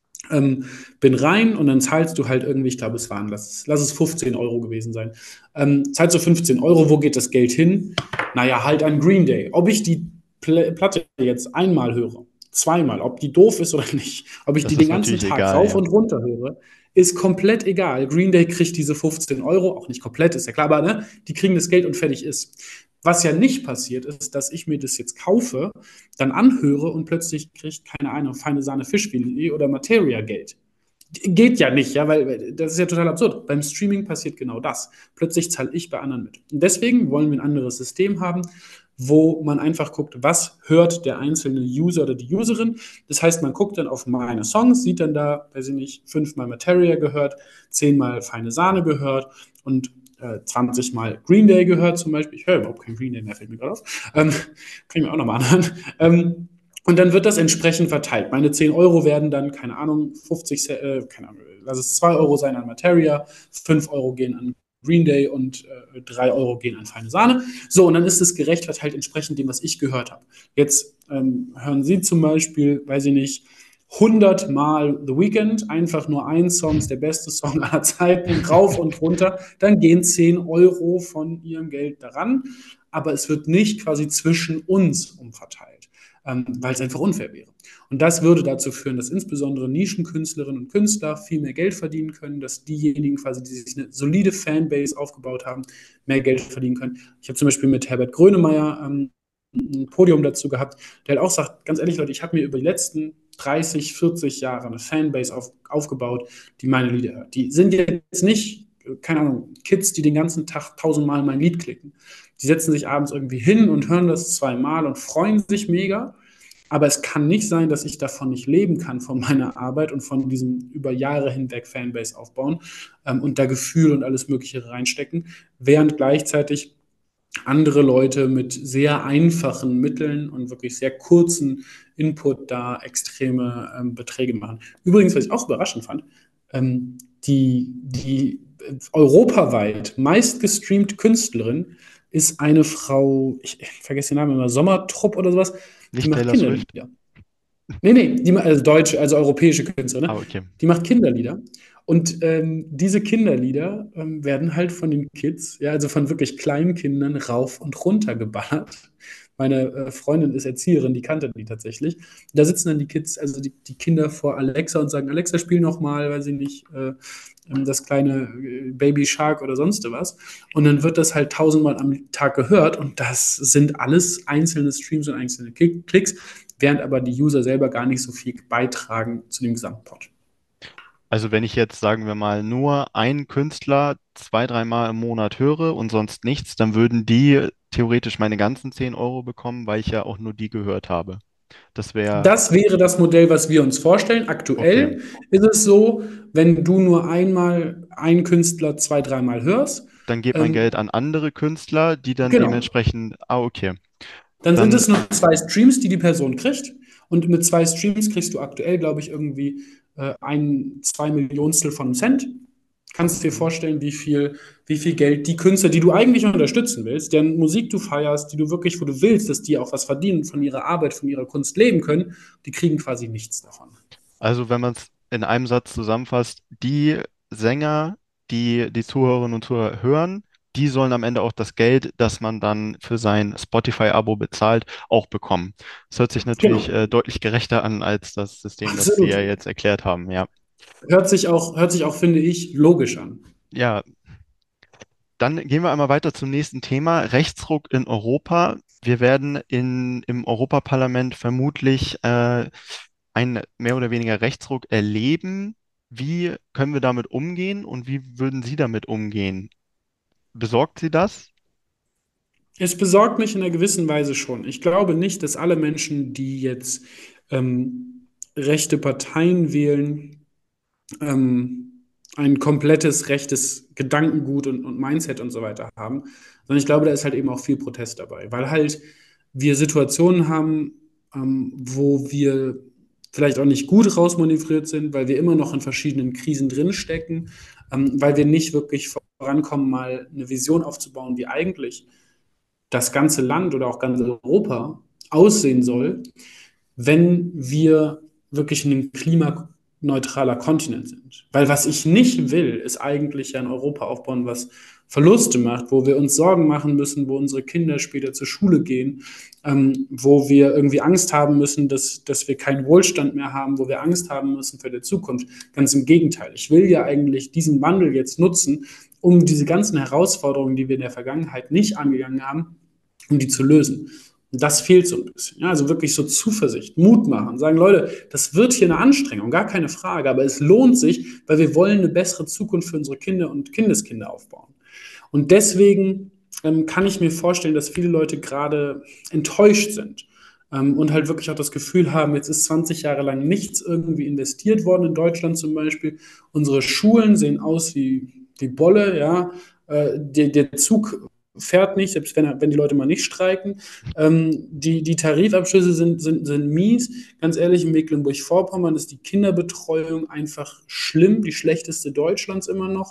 Bin rein und dann zahlst du halt irgendwie, ich glaube, lass es 15 Euro gewesen sein. Zahlst du 15 Euro, wo geht das Geld hin? Naja, halt an Green Day. Ob ich die Platte jetzt einmal höre, zweimal, ob die doof ist oder nicht, ob ich die Das den ist ganzen natürlich Tag egal, rauf ja. und runter höre, ist komplett egal. Green Day kriegt diese 15 Euro, auch nicht komplett, ist ja klar, aber ne, die kriegen das Geld und fertig ist. Was ja nicht passiert ist, dass ich mir das jetzt kaufe, dann anhöre und plötzlich kriegt, keine Ahnung, feine Sahne Fischfilet oder Materia Geld. Geht ja nicht, ja, weil das ist ja total absurd. Beim Streaming passiert genau das. Plötzlich zahle ich bei anderen mit. Und deswegen wollen wir ein anderes System haben, wo man einfach guckt, was hört der einzelne User oder die Userin. Das heißt, man guckt dann auf meine Songs, sieht dann da, weiß ich nicht, 5-mal Materia gehört, 10-mal Feine Sahne gehört und 20-mal Green Day gehört zum Beispiel. Ich höre überhaupt kein Green Day mehr, fällt mir gerade auf. Kann ich mir auch nochmal anhören. Und dann wird das entsprechend verteilt. Meine 10 Euro werden dann, keine Ahnung, 50, keine Ahnung, lass es 2 Euro sein an Materia, 5 Euro gehen an Green Day und 3 Euro gehen an Feine Sahne. So, und dann ist es gerecht verteilt entsprechend dem, was ich gehört habe. Jetzt hören Sie zum Beispiel, weiß ich nicht, 100 Mal The Weeknd, einfach nur ein Song, ist der beste Song aller Zeiten, rauf und runter, dann gehen 10 Euro von Ihrem Geld daran, aber es wird nicht quasi zwischen uns umverteilt, weil es einfach unfair wäre. Und das würde dazu führen, dass insbesondere Nischenkünstlerinnen und Künstler viel mehr Geld verdienen können, dass diejenigen quasi, die sich eine solide Fanbase aufgebaut haben, mehr Geld verdienen können. Ich habe zum Beispiel mit Herbert Grönemeyer ein Podium dazu gehabt, der halt auch sagt, ganz ehrlich Leute, ich habe mir über die letzten 30, 40 Jahre eine Fanbase aufgebaut, die meine Lieder hört. Die sind jetzt nicht, keine Ahnung, Kids, die den ganzen Tag 1000 Mal mein Lied klicken. Die setzen sich abends irgendwie hin und hören das 2 Mal und freuen sich mega. Aber es kann nicht sein, dass ich davon nicht leben kann, von meiner Arbeit und von diesem über Jahre hinweg Fanbase aufbauen und da Gefühl und alles Mögliche reinstecken, während gleichzeitig andere Leute mit sehr einfachen Mitteln und wirklich sehr kurzen Input da extreme Beträge machen. Übrigens, was ich auch überraschend fand, die europaweit meistgestreamte Künstlerin ist eine Frau, ich vergesse den Namen immer, Sommertrupp oder sowas, die Nicht macht Taylor Swift? Kinderlieder. Nee, also deutsche, also europäische Künstler, ne? Ah, okay. Die macht Kinderlieder. Und diese Kinderlieder werden halt von den Kids, ja, also von wirklich kleinen Kindern rauf und runter geballert. Meine Freundin ist Erzieherin, die kannte die tatsächlich. Da sitzen dann die Kids, also die Kinder vor Alexa und sagen, Alexa, spiel noch mal, weiß ich nicht, das kleine Baby Shark oder sonst was. Und dann wird das halt 1000 Mal am Tag gehört und das sind alles einzelne Streams und einzelne Klicks, während aber die User selber gar nicht so viel beitragen zu dem Gesamtpot. Also wenn ich jetzt, sagen wir mal, nur einen Künstler 2, 3 Mal im Monat höre und sonst nichts, dann würden die theoretisch meine ganzen 10 Euro bekommen, weil ich ja auch nur die gehört habe. Das wäre, Das wäre das Modell, was wir uns vorstellen. okay. Aktuell ist es so, wenn du nur einmal einen Künstler 2, 3 Mal hörst, Dann geht mein Geld ähm, an andere Künstler, die dann genau, dementsprechend, ah, okay. dann sind Dann, es nur 2 Streams, die die Person kriegt. Und mit 2 Streams kriegst du aktuell, glaube ich, irgendwie ein 2 Millionstel von einem Cent. Kannst du dir vorstellen, wie viel Geld die Künstler, die du eigentlich unterstützen willst, deren Musik du feierst, die du wirklich, wo du willst, dass die auch was verdienen, von ihrer Arbeit, von ihrer Kunst leben können, die kriegen quasi nichts davon. also wenn man es in einem Satz zusammenfasst, die Sänger, die die Zuhörerinnen und Zuhörer hören, die sollen am Ende auch das Geld, das man dann für sein Spotify-Abo bezahlt, auch bekommen. Das hört sich natürlich Genau, deutlich gerechter an als das System, das Sie ja absolut. jetzt erklärt haben. Ja, Hört sich auch, finde ich, logisch an. ja, dann gehen wir einmal weiter zum nächsten Thema. Rechtsruck in Europa. Wir werden im Europaparlament vermutlich einen mehr oder weniger Rechtsruck erleben. Wie können wir damit umgehen und wie würden Sie damit umgehen? Besorgt Sie das? Es besorgt mich in einer gewissen Weise schon. Ich glaube nicht, dass alle Menschen, die jetzt rechte Parteien wählen, ein komplettes rechtes Gedankengut und Mindset und so weiter haben, sondern ich glaube, da ist halt eben auch viel Protest dabei, weil halt wir Situationen haben, wo wir vielleicht auch nicht gut rausmanövriert sind, weil wir immer noch in verschiedenen Krisen drinstecken, weil wir nicht wirklich vorankommen, mal eine Vision aufzubauen, wie eigentlich das ganze Land oder auch ganz Europa aussehen soll, wenn wir wirklich ein klimaneutraler Kontinent sind. Weil was ich nicht will, ist eigentlich ein Europa aufbauen, was Verluste macht, wo wir uns Sorgen machen müssen, wo unsere Kinder später zur Schule gehen, wo wir irgendwie Angst haben müssen, dass wir keinen Wohlstand mehr haben, wo wir Angst haben müssen für die Zukunft. Ganz im Gegenteil. Ich will ja eigentlich diesen Wandel jetzt nutzen, um diese ganzen Herausforderungen, die wir in der Vergangenheit nicht angegangen haben, um die zu lösen. Und das fehlt so ein bisschen. Ja, also wirklich so Zuversicht, Mut machen, sagen, Leute, das wird hier eine Anstrengung, gar keine Frage, aber es lohnt sich, weil wir wollen eine bessere Zukunft für unsere Kinder und Kindeskinder aufbauen. Und deswegen kann ich mir vorstellen, dass viele Leute gerade enttäuscht sind und halt wirklich auch das Gefühl haben, jetzt ist 20 Jahre lang nichts irgendwie investiert worden in Deutschland zum Beispiel. Unsere Schulen sehen aus wie Bolle, ja. Der Zug fährt nicht, selbst wenn die Leute mal nicht streiken. Die Tarifabschlüsse sind mies. Ganz ehrlich, in Mecklenburg-Vorpommern ist die Kinderbetreuung einfach schlimm, die schlechteste Deutschlands immer noch,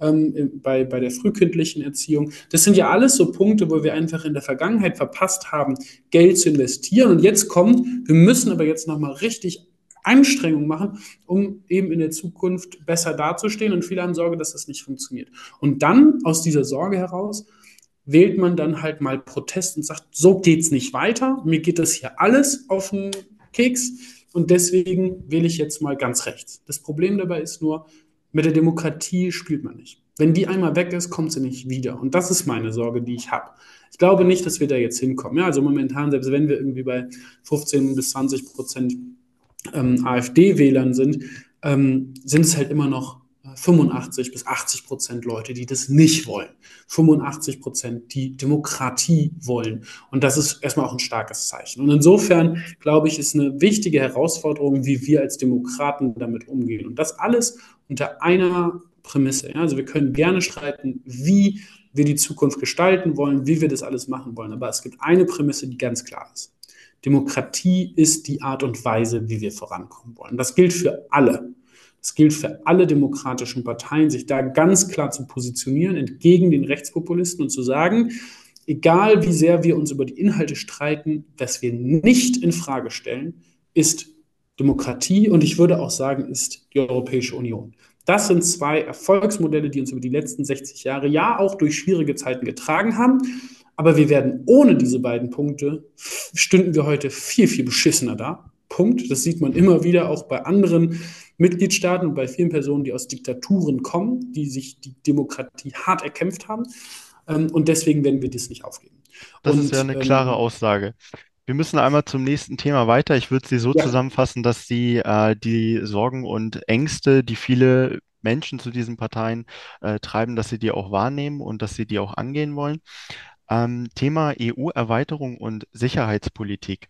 bei der frühkindlichen Erziehung. Das sind ja alles so Punkte, wo wir einfach in der Vergangenheit verpasst haben, Geld zu investieren. Und jetzt kommt, wir müssen aber jetzt nochmal richtig Anstrengungen machen, um eben in der Zukunft besser dazustehen. Und viele haben Sorge, dass das nicht funktioniert. Und dann aus dieser Sorge heraus wählt man dann halt mal Protest und sagt, so geht's nicht weiter. Mir geht das hier alles auf den Keks und deswegen wähle ich jetzt mal ganz rechts. Das Problem dabei ist nur, mit der Demokratie spielt man nicht. Wenn die einmal weg ist, kommt sie nicht wieder. Und das ist meine Sorge, die ich habe. Ich glaube nicht, dass wir da jetzt hinkommen. Ja, also momentan, selbst wenn wir irgendwie bei 15 bis 20% AfD-Wählern sind es halt immer noch 85 bis 80% Leute, die das nicht wollen. 85%, die Demokratie wollen. Und das ist erstmal auch ein starkes Zeichen. Und insofern, glaube ich, ist eine wichtige Herausforderung, wie wir als Demokraten damit umgehen. Und das alles unter einer Prämisse. Ja? Also wir können gerne streiten, wie wir die Zukunft gestalten wollen, wie wir das alles machen wollen. Aber es gibt eine Prämisse, die ganz klar ist. Demokratie ist die Art und Weise, wie wir vorankommen wollen. Das gilt für alle. Es gilt für alle demokratischen Parteien, sich da ganz klar zu positionieren, entgegen den Rechtspopulisten und zu sagen, egal wie sehr wir uns über die Inhalte streiten, was wir nicht in Frage stellen, ist Demokratie und ich würde auch sagen, ist die Europäische Union. Das sind zwei Erfolgsmodelle, die uns über die letzten 60 Jahre ja auch durch schwierige Zeiten getragen haben. Aber wir werden ohne diese beiden Punkte, stünden wir heute viel, viel beschissener da. Punkt. Das sieht man immer wieder auch bei anderen Mitgliedstaaten und bei vielen Personen, die aus Diktaturen kommen, die sich die Demokratie hart erkämpft haben. Und deswegen werden wir das nicht aufgeben. Das ist ja eine klare Aussage. Wir müssen einmal zum nächsten Thema weiter. Ich würde sie so ja, zusammenfassen, dass Sie die Sorgen und Ängste, die viele Menschen zu diesen Parteien treiben, dass Sie die auch wahrnehmen und dass Sie die auch angehen wollen. Thema EU-Erweiterung und Sicherheitspolitik.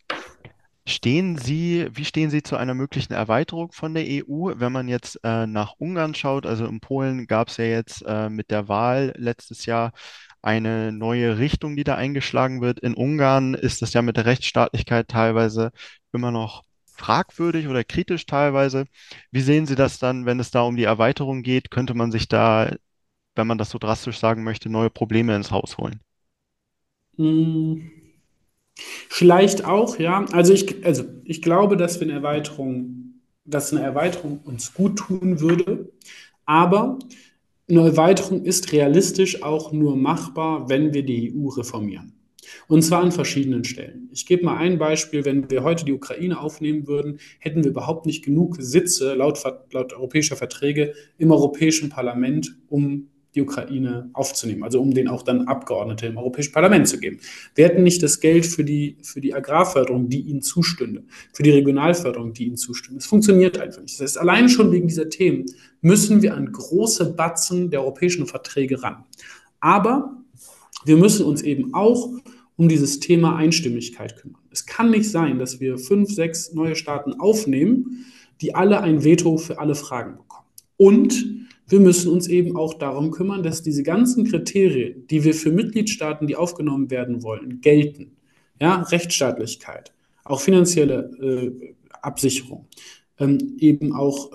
Wie stehen Sie zu einer möglichen Erweiterung von der EU? Wenn man jetzt nach Ungarn schaut, also in Polen gab es ja jetzt mit der Wahl letztes Jahr eine neue Richtung, die da eingeschlagen wird. In Ungarn ist das ja mit der Rechtsstaatlichkeit teilweise immer noch fragwürdig oder kritisch teilweise. Wie sehen Sie das dann, wenn es da um die Erweiterung geht? Könnte man sich da, wenn man das so drastisch sagen möchte, neue Probleme ins Haus holen? mh, vielleicht auch, ja. Also ich glaube, dass eine Erweiterung uns gut tun würde, aber eine Erweiterung ist realistisch auch nur machbar, wenn wir die EU reformieren. Und zwar an verschiedenen Stellen. Ich gebe mal ein Beispiel. Wenn wir heute die Ukraine aufnehmen würden, hätten wir überhaupt nicht genug Sitze laut europäischer Verträge im Europäischen Parlament, um die Ukraine aufzunehmen, also um denen auch dann Abgeordnete im Europäischen Parlament zu geben. Wir hätten nicht das Geld für die Agrarförderung, die ihnen zustünde, für die Regionalförderung, die ihnen zustünde. Es funktioniert einfach nicht. Das heißt, allein schon wegen dieser Themen müssen wir an große Batzen der europäischen Verträge ran. Aber wir müssen uns eben auch um dieses Thema Einstimmigkeit kümmern. Es kann nicht sein, dass wir 5, 6 neue Staaten aufnehmen, die alle ein Veto für alle Fragen bekommen. Und wir müssen uns eben auch darum kümmern, dass diese ganzen Kriterien, die wir für Mitgliedstaaten, die aufgenommen werden wollen, gelten. Ja, Rechtsstaatlichkeit, auch finanzielle Absicherung, eben auch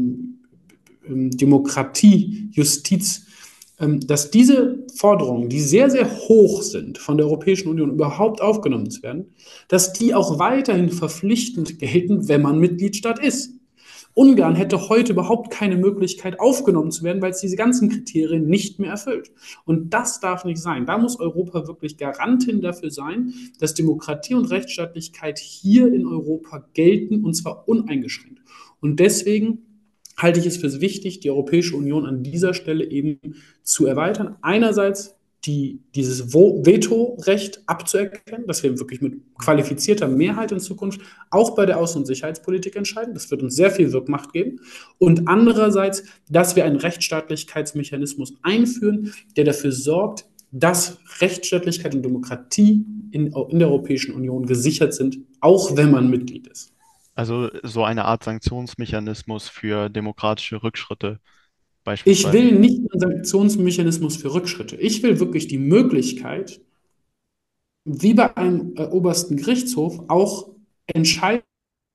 Demokratie, Justiz, dass diese Forderungen, die sehr, sehr hoch sind von der Europäischen Union, überhaupt aufgenommen zu werden, dass die auch weiterhin verpflichtend gelten, wenn man Mitgliedstaat ist. Ungarn hätte heute überhaupt keine Möglichkeit, aufgenommen zu werden, weil es diese ganzen Kriterien nicht mehr erfüllt. Und das darf nicht sein. Da muss Europa wirklich Garantin dafür sein, dass Demokratie und Rechtsstaatlichkeit hier in Europa gelten, und zwar uneingeschränkt. Und deswegen halte ich es für wichtig, die Europäische Union an dieser Stelle eben zu erweitern. Einerseits dieses Vetorecht abzuerkennen, dass wir wirklich mit qualifizierter Mehrheit in Zukunft auch bei der Außen- und Sicherheitspolitik entscheiden. Das wird uns sehr viel Wirkmacht geben. Und andererseits, dass wir einen Rechtsstaatlichkeitsmechanismus einführen, der dafür sorgt, dass Rechtsstaatlichkeit und Demokratie in der Europäischen Union gesichert sind, auch wenn man Mitglied ist. Also so eine Art Sanktionsmechanismus für demokratische Rückschritte. Ich beispielsweise? will nicht einen Sanktionsmechanismus für Rückschritte. Ich will wirklich die Möglichkeit, wie bei einem obersten Gerichtshof, auch Entscheidungen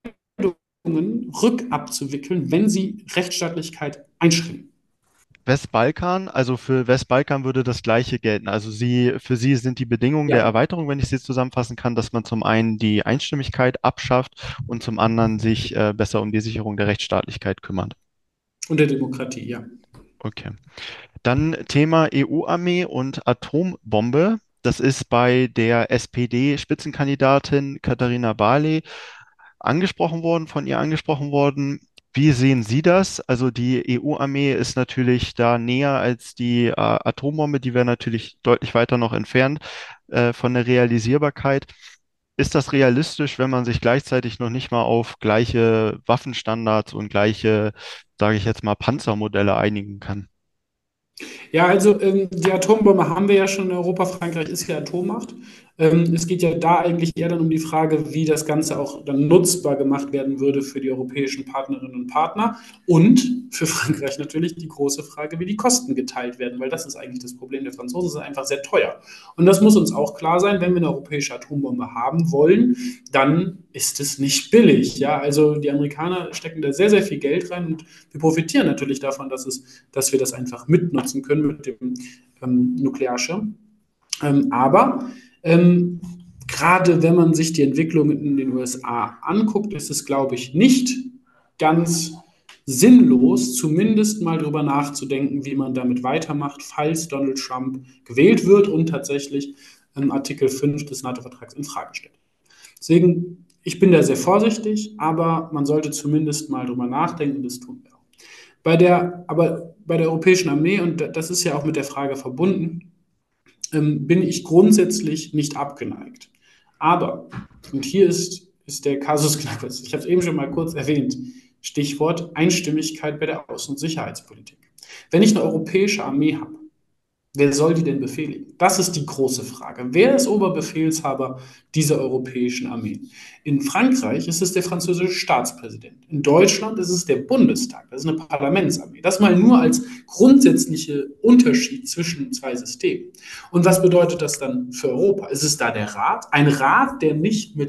rückabzuwickeln, wenn sie Rechtsstaatlichkeit einschränken. Westbalkan, also für Westbalkan würde das Gleiche gelten. Also für Sie sind die Bedingungen der Ja, Erweiterung, wenn ich sie zusammenfassen kann, dass man zum einen die Einstimmigkeit abschafft und zum anderen sich besser um die Sicherung der Rechtsstaatlichkeit kümmert. und der Demokratie, ja. Okay. Dann Thema EU-Armee und Atombombe. Das ist bei der SPD-Spitzenkandidatin Katharina Barley von ihr angesprochen worden. Wie sehen Sie das? Also die EU-Armee ist natürlich da näher als die Atombombe, die wäre natürlich deutlich weiter noch entfernt von der Realisierbarkeit. Ist das realistisch, wenn man sich gleichzeitig noch nicht mal auf gleiche Waffenstandards und gleiche, sage ich jetzt mal, Panzermodelle einigen kann? Ja, also die Atombombe haben wir ja schon in Europa. Frankreich ist ja Atommacht. Es geht ja da eigentlich eher dann um die Frage, wie das Ganze auch dann nutzbar gemacht werden würde für die europäischen Partnerinnen und Partner und für Frankreich natürlich die große Frage, wie die Kosten geteilt werden, weil das ist eigentlich das Problem. Der Franzosen sind einfach sehr teuer. Und das muss uns auch klar sein, wenn wir eine europäische Atombombe haben wollen, dann ist es nicht billig. Ja, also die Amerikaner stecken da sehr, sehr viel Geld rein und wir profitieren natürlich davon, dass wir das einfach mitnutzen können mit dem Nuklearschirm. Aber gerade wenn man sich die Entwicklung in den USA anguckt, ist es, glaube ich, nicht ganz sinnlos, zumindest mal darüber nachzudenken, wie man damit weitermacht, falls Donald Trump gewählt wird und tatsächlich Artikel 5 des NATO-Vertrags in Frage stellt. Deswegen, ich bin da sehr vorsichtig, aber man sollte zumindest mal drüber nachdenken, das tun wir auch. Aber bei der Europäischen Armee, und das ist ja auch mit der Frage verbunden, bin ich grundsätzlich nicht abgeneigt. Aber, und hier ist der Kasus Knacktus, ich habe es eben schon mal kurz erwähnt, Stichwort Einstimmigkeit bei der Außen- und Sicherheitspolitik. Wenn ich eine europäische Armee habe, wer soll die denn befehligen? Das ist die große Frage. Wer ist Oberbefehlshaber dieser europäischen Armeen? In Frankreich ist es der französische Staatspräsident. In Deutschland ist es der Bundestag. Das ist eine Parlamentsarmee. Das mal nur als grundsätzlicher Unterschied zwischen zwei Systemen. Und was bedeutet das dann für Europa? Ist es da der Rat? Ein Rat, der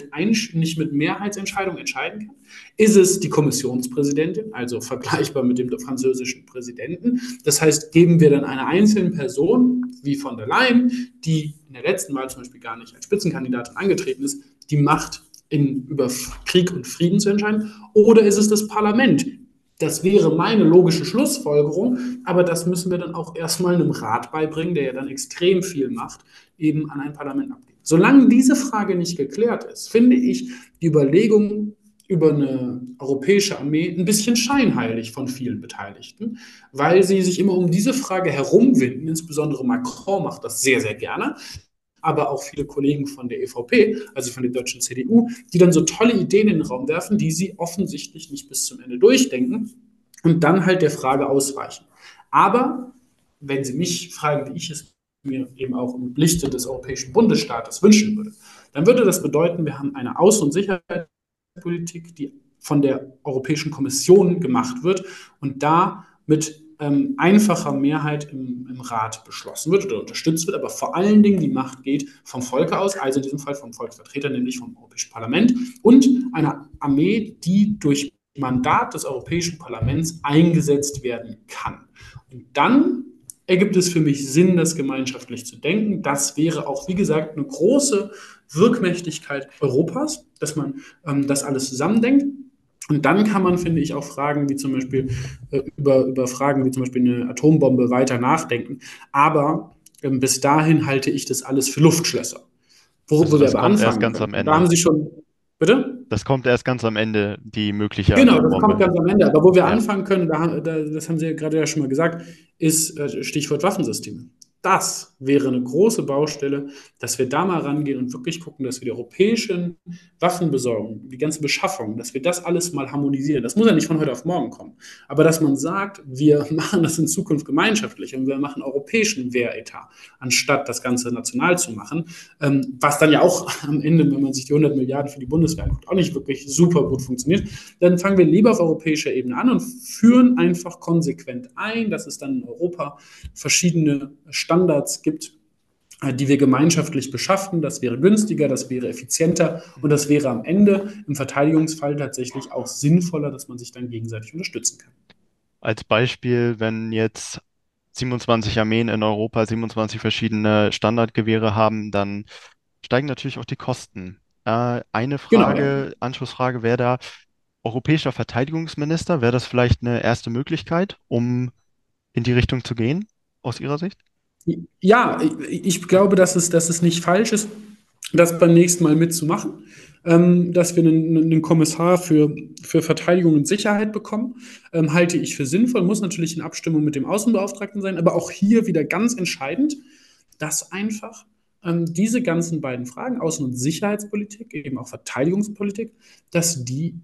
nicht mit Mehrheitsentscheidungen entscheiden kann? Ist es die Kommissionspräsidentin, also vergleichbar mit dem französischen Präsidenten? Das heißt, geben wir dann einer einzelnen Person, wie von der Leyen, die in der letzten Wahl zum Beispiel gar nicht als Spitzenkandidatin angetreten ist, die Macht über Krieg und Frieden zu entscheiden? Oder ist es das Parlament? Das wäre meine logische Schlussfolgerung, aber das müssen wir dann auch erstmal einem Rat beibringen, der ja dann extrem viel Macht eben an ein Parlament abgibt. Solange diese Frage nicht geklärt ist, finde ich die Überlegung über eine europäische Armee ein bisschen scheinheilig von vielen Beteiligten, weil sie sich immer um diese Frage herumwinden. Insbesondere Macron macht das sehr, sehr gerne, aber auch viele Kollegen von der EVP, also von der deutschen CDU, die dann so tolle Ideen in den Raum werfen, die sie offensichtlich nicht bis zum Ende durchdenken und dann halt der Frage ausweichen. Aber wenn Sie mich fragen, wie ich es mir eben auch im Lichte des Europäischen Bundesstaates wünschen würde, dann würde das bedeuten, wir haben eine Außen- und Sicherheitspolitik, die von der Europäischen Kommission gemacht wird und da mit einfacher Mehrheit im Rat beschlossen wird oder unterstützt wird, aber vor allen Dingen die Macht geht vom Volke aus, also in diesem Fall vom Volksvertreter, nämlich vom Europäischen Parlament und einer Armee, die durch Mandat des Europäischen Parlaments eingesetzt werden kann. Und dann ergibt es für mich Sinn, das gemeinschaftlich zu denken. Das wäre auch, wie gesagt, eine große Wirkmächtigkeit Europas, dass man das alles zusammendenkt. Und dann kann man, finde ich, auch Fragen wie zum Beispiel über Fragen wie zum Beispiel eine Atombombe weiter nachdenken. Aber bis dahin halte ich das alles für Luftschlösser. Wo Also wir das aber kommt erst anfangen ganz können. am Und da haben Ende. Sie schon, bitte? Das kommt erst ganz am Ende, die mögliche Genau, das kommt Atombombe. ganz am Ende. Aber wo wir Ja. anfangen können, das haben Sie ja gerade ja schon mal gesagt, ist Stichwort Waffensysteme. das wäre eine große Baustelle, dass wir da mal rangehen und wirklich gucken, dass wir die europäischen Waffenbesorgung, die ganze Beschaffung, dass wir das alles mal harmonisieren. Das muss ja nicht von heute auf morgen kommen. Aber dass man sagt, wir machen das in Zukunft gemeinschaftlich und wir machen europäischen Wehretat, anstatt das Ganze national zu machen, was dann ja auch am Ende, wenn man sich die 100 Milliarden für die Bundeswehr anguckt, auch nicht wirklich super gut funktioniert, dann fangen wir lieber auf europäischer Ebene an und führen einfach konsequent ein, dass es dann in Europa verschiedene Standards gibt, die wir gemeinschaftlich beschaffen. Das wäre günstiger, das wäre effizienter und das wäre am Ende im Verteidigungsfall tatsächlich auch sinnvoller, dass man sich dann gegenseitig unterstützen kann. Als Beispiel, wenn jetzt 27 Armeen in Europa 27 verschiedene Standardgewehre haben, dann steigen natürlich auch die Kosten. Eine Genau, ja. Frage, Anschlussfrage wäre da, europäischer Verteidigungsminister, wäre das vielleicht eine erste Möglichkeit, um in die Richtung zu gehen, aus Ihrer Sicht? Ja, ich glaube, dass es nicht falsch ist, das beim nächsten Mal mitzumachen, dass wir einen Kommissar für Verteidigung und Sicherheit bekommen, halte ich für sinnvoll, muss natürlich in Abstimmung mit dem Außenbeauftragten sein, aber auch hier wieder ganz entscheidend, dass einfach diese ganzen beiden Fragen, Außen- und Sicherheitspolitik, eben auch Verteidigungspolitik, dass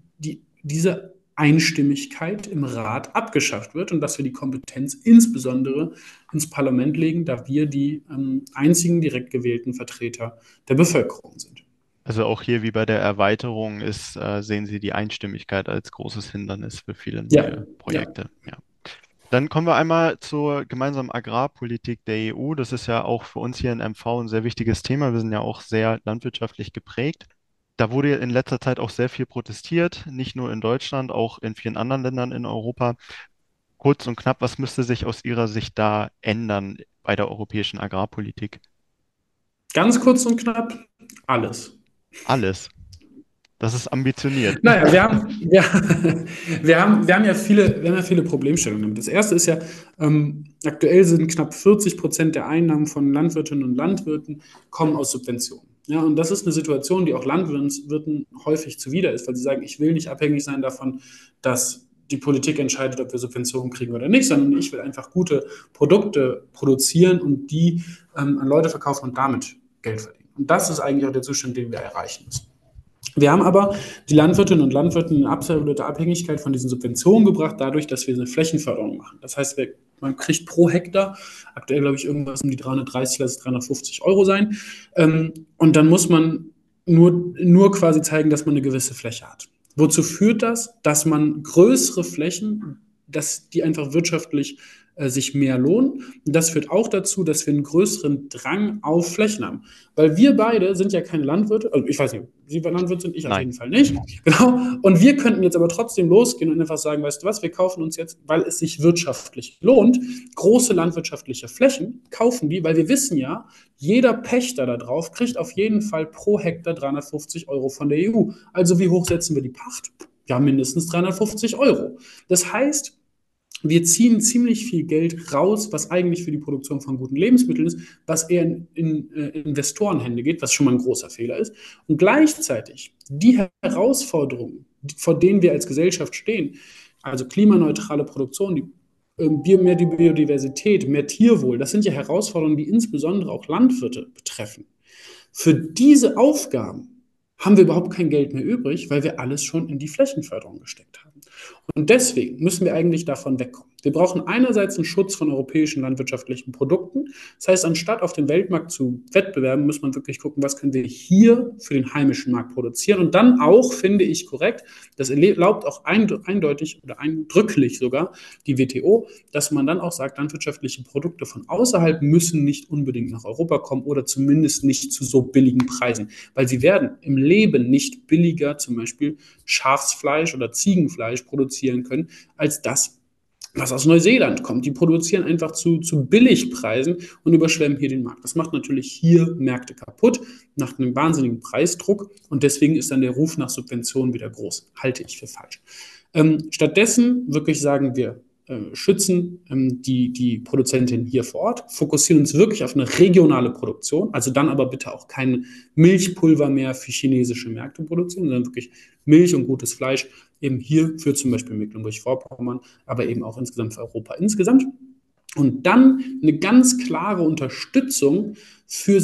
diese Einstimmigkeit im Rat abgeschafft wird und dass wir die Kompetenz insbesondere ins Parlament legen, da wir die einzigen direkt gewählten Vertreter der Bevölkerung sind. Also auch hier wie bei der Erweiterung sehen Sie die Einstimmigkeit als großes Hindernis für viele Ja, neue ja. Projekte. Ja. Dann kommen wir einmal zur gemeinsamen Agrarpolitik der EU. Das ist ja auch für uns hier in MV ein sehr wichtiges Thema. Wir sind ja auch sehr landwirtschaftlich geprägt. Da wurde in letzter Zeit auch sehr viel protestiert, nicht nur in Deutschland, auch in vielen anderen Ländern in Europa. Kurz und knapp, was müsste sich aus Ihrer Sicht da ändern bei der europäischen Agrarpolitik? Ganz kurz und knapp, alles. Alles. Das ist ambitioniert. Naja, wir haben wir haben ja viele Problemstellungen. Das erste ist ja, aktuell sind knapp 40% der Einnahmen von Landwirtinnen und Landwirten kommen aus Subventionen. Ja, und das ist eine Situation, die auch Landwirten häufig zuwider ist, weil sie sagen, ich will nicht abhängig sein davon, dass die Politik entscheidet, ob wir Subventionen kriegen oder nicht, sondern ich will einfach gute Produkte produzieren und die an Leute verkaufen und damit Geld verdienen. Und das ist eigentlich auch der Zustand, den wir erreichen müssen. Wir haben aber die Landwirtinnen und Landwirte in absolute Abhängigkeit von diesen Subventionen gebracht, dadurch, dass wir eine Flächenförderung machen. Das heißt, man kriegt pro Hektar, aktuell glaube ich irgendwas um die 330, lass es 350 Euro sein. Und dann muss man nur quasi zeigen, dass man eine gewisse Fläche hat. Wozu führt das? Dass man größere Flächen, dass die einfach wirtschaftlich sich mehr lohnen. Und das führt auch dazu, dass wir einen größeren Drang auf Flächen haben. Weil wir beide sind ja keine Landwirte, also ich weiß nicht, Sie Landwirt sind, ich auf Nein. jeden Fall nicht. Genau. Und wir könnten jetzt aber trotzdem losgehen und einfach sagen, weißt du was, wir kaufen uns jetzt, weil es sich wirtschaftlich lohnt, große landwirtschaftliche Flächen, kaufen die, weil wir wissen ja, jeder Pächter da drauf kriegt auf jeden Fall pro Hektar 350 Euro von der EU. Also wie hoch setzen wir die Pacht? Ja, mindestens 350 Euro. Das heißt, wir ziehen ziemlich viel Geld raus, was eigentlich für die Produktion von guten Lebensmitteln ist, was eher in Investorenhände geht, was schon mal ein großer Fehler ist. Und gleichzeitig die Herausforderungen, vor denen wir als Gesellschaft stehen, also klimaneutrale Produktion, mehr die Biodiversität, mehr Tierwohl, das sind ja Herausforderungen, die insbesondere auch Landwirte betreffen. Für diese Aufgaben haben wir überhaupt kein Geld mehr übrig, weil wir alles schon in die Flächenförderung gesteckt haben. Und deswegen müssen wir eigentlich davon wegkommen. Wir brauchen einerseits einen Schutz von europäischen landwirtschaftlichen Produkten. Das heißt, anstatt auf dem Weltmarkt zu wettbewerben, muss man wirklich gucken, was können wir hier für den heimischen Markt produzieren. Und dann auch, finde ich korrekt, das erlaubt auch eindeutig oder eindrücklich sogar die WTO, dass man dann auch sagt, landwirtschaftliche Produkte von außerhalb müssen nicht unbedingt nach Europa kommen oder zumindest nicht zu so billigen Preisen, weil sie werden im Leben nicht billiger, zum Beispiel Schafsfleisch oder Ziegenfleisch produzieren können, als das, was aus Neuseeland kommt. Die produzieren einfach zu Billigpreisen und überschwemmen hier den Markt. Das macht natürlich hier Märkte kaputt, nach einem wahnsinnigen Preisdruck und deswegen ist dann der Ruf nach Subventionen wieder groß. Halte ich für falsch. Stattdessen wirklich sagen wir, schützen die Produzentin hier vor Ort, fokussieren uns wirklich auf eine regionale Produktion, also dann aber bitte auch kein Milchpulver mehr für chinesische Märkte produzieren, sondern wirklich Milch und gutes Fleisch eben hier für zum Beispiel Mecklenburg-Vorpommern, aber eben auch insgesamt für Europa insgesamt. Und dann eine ganz klare Unterstützung für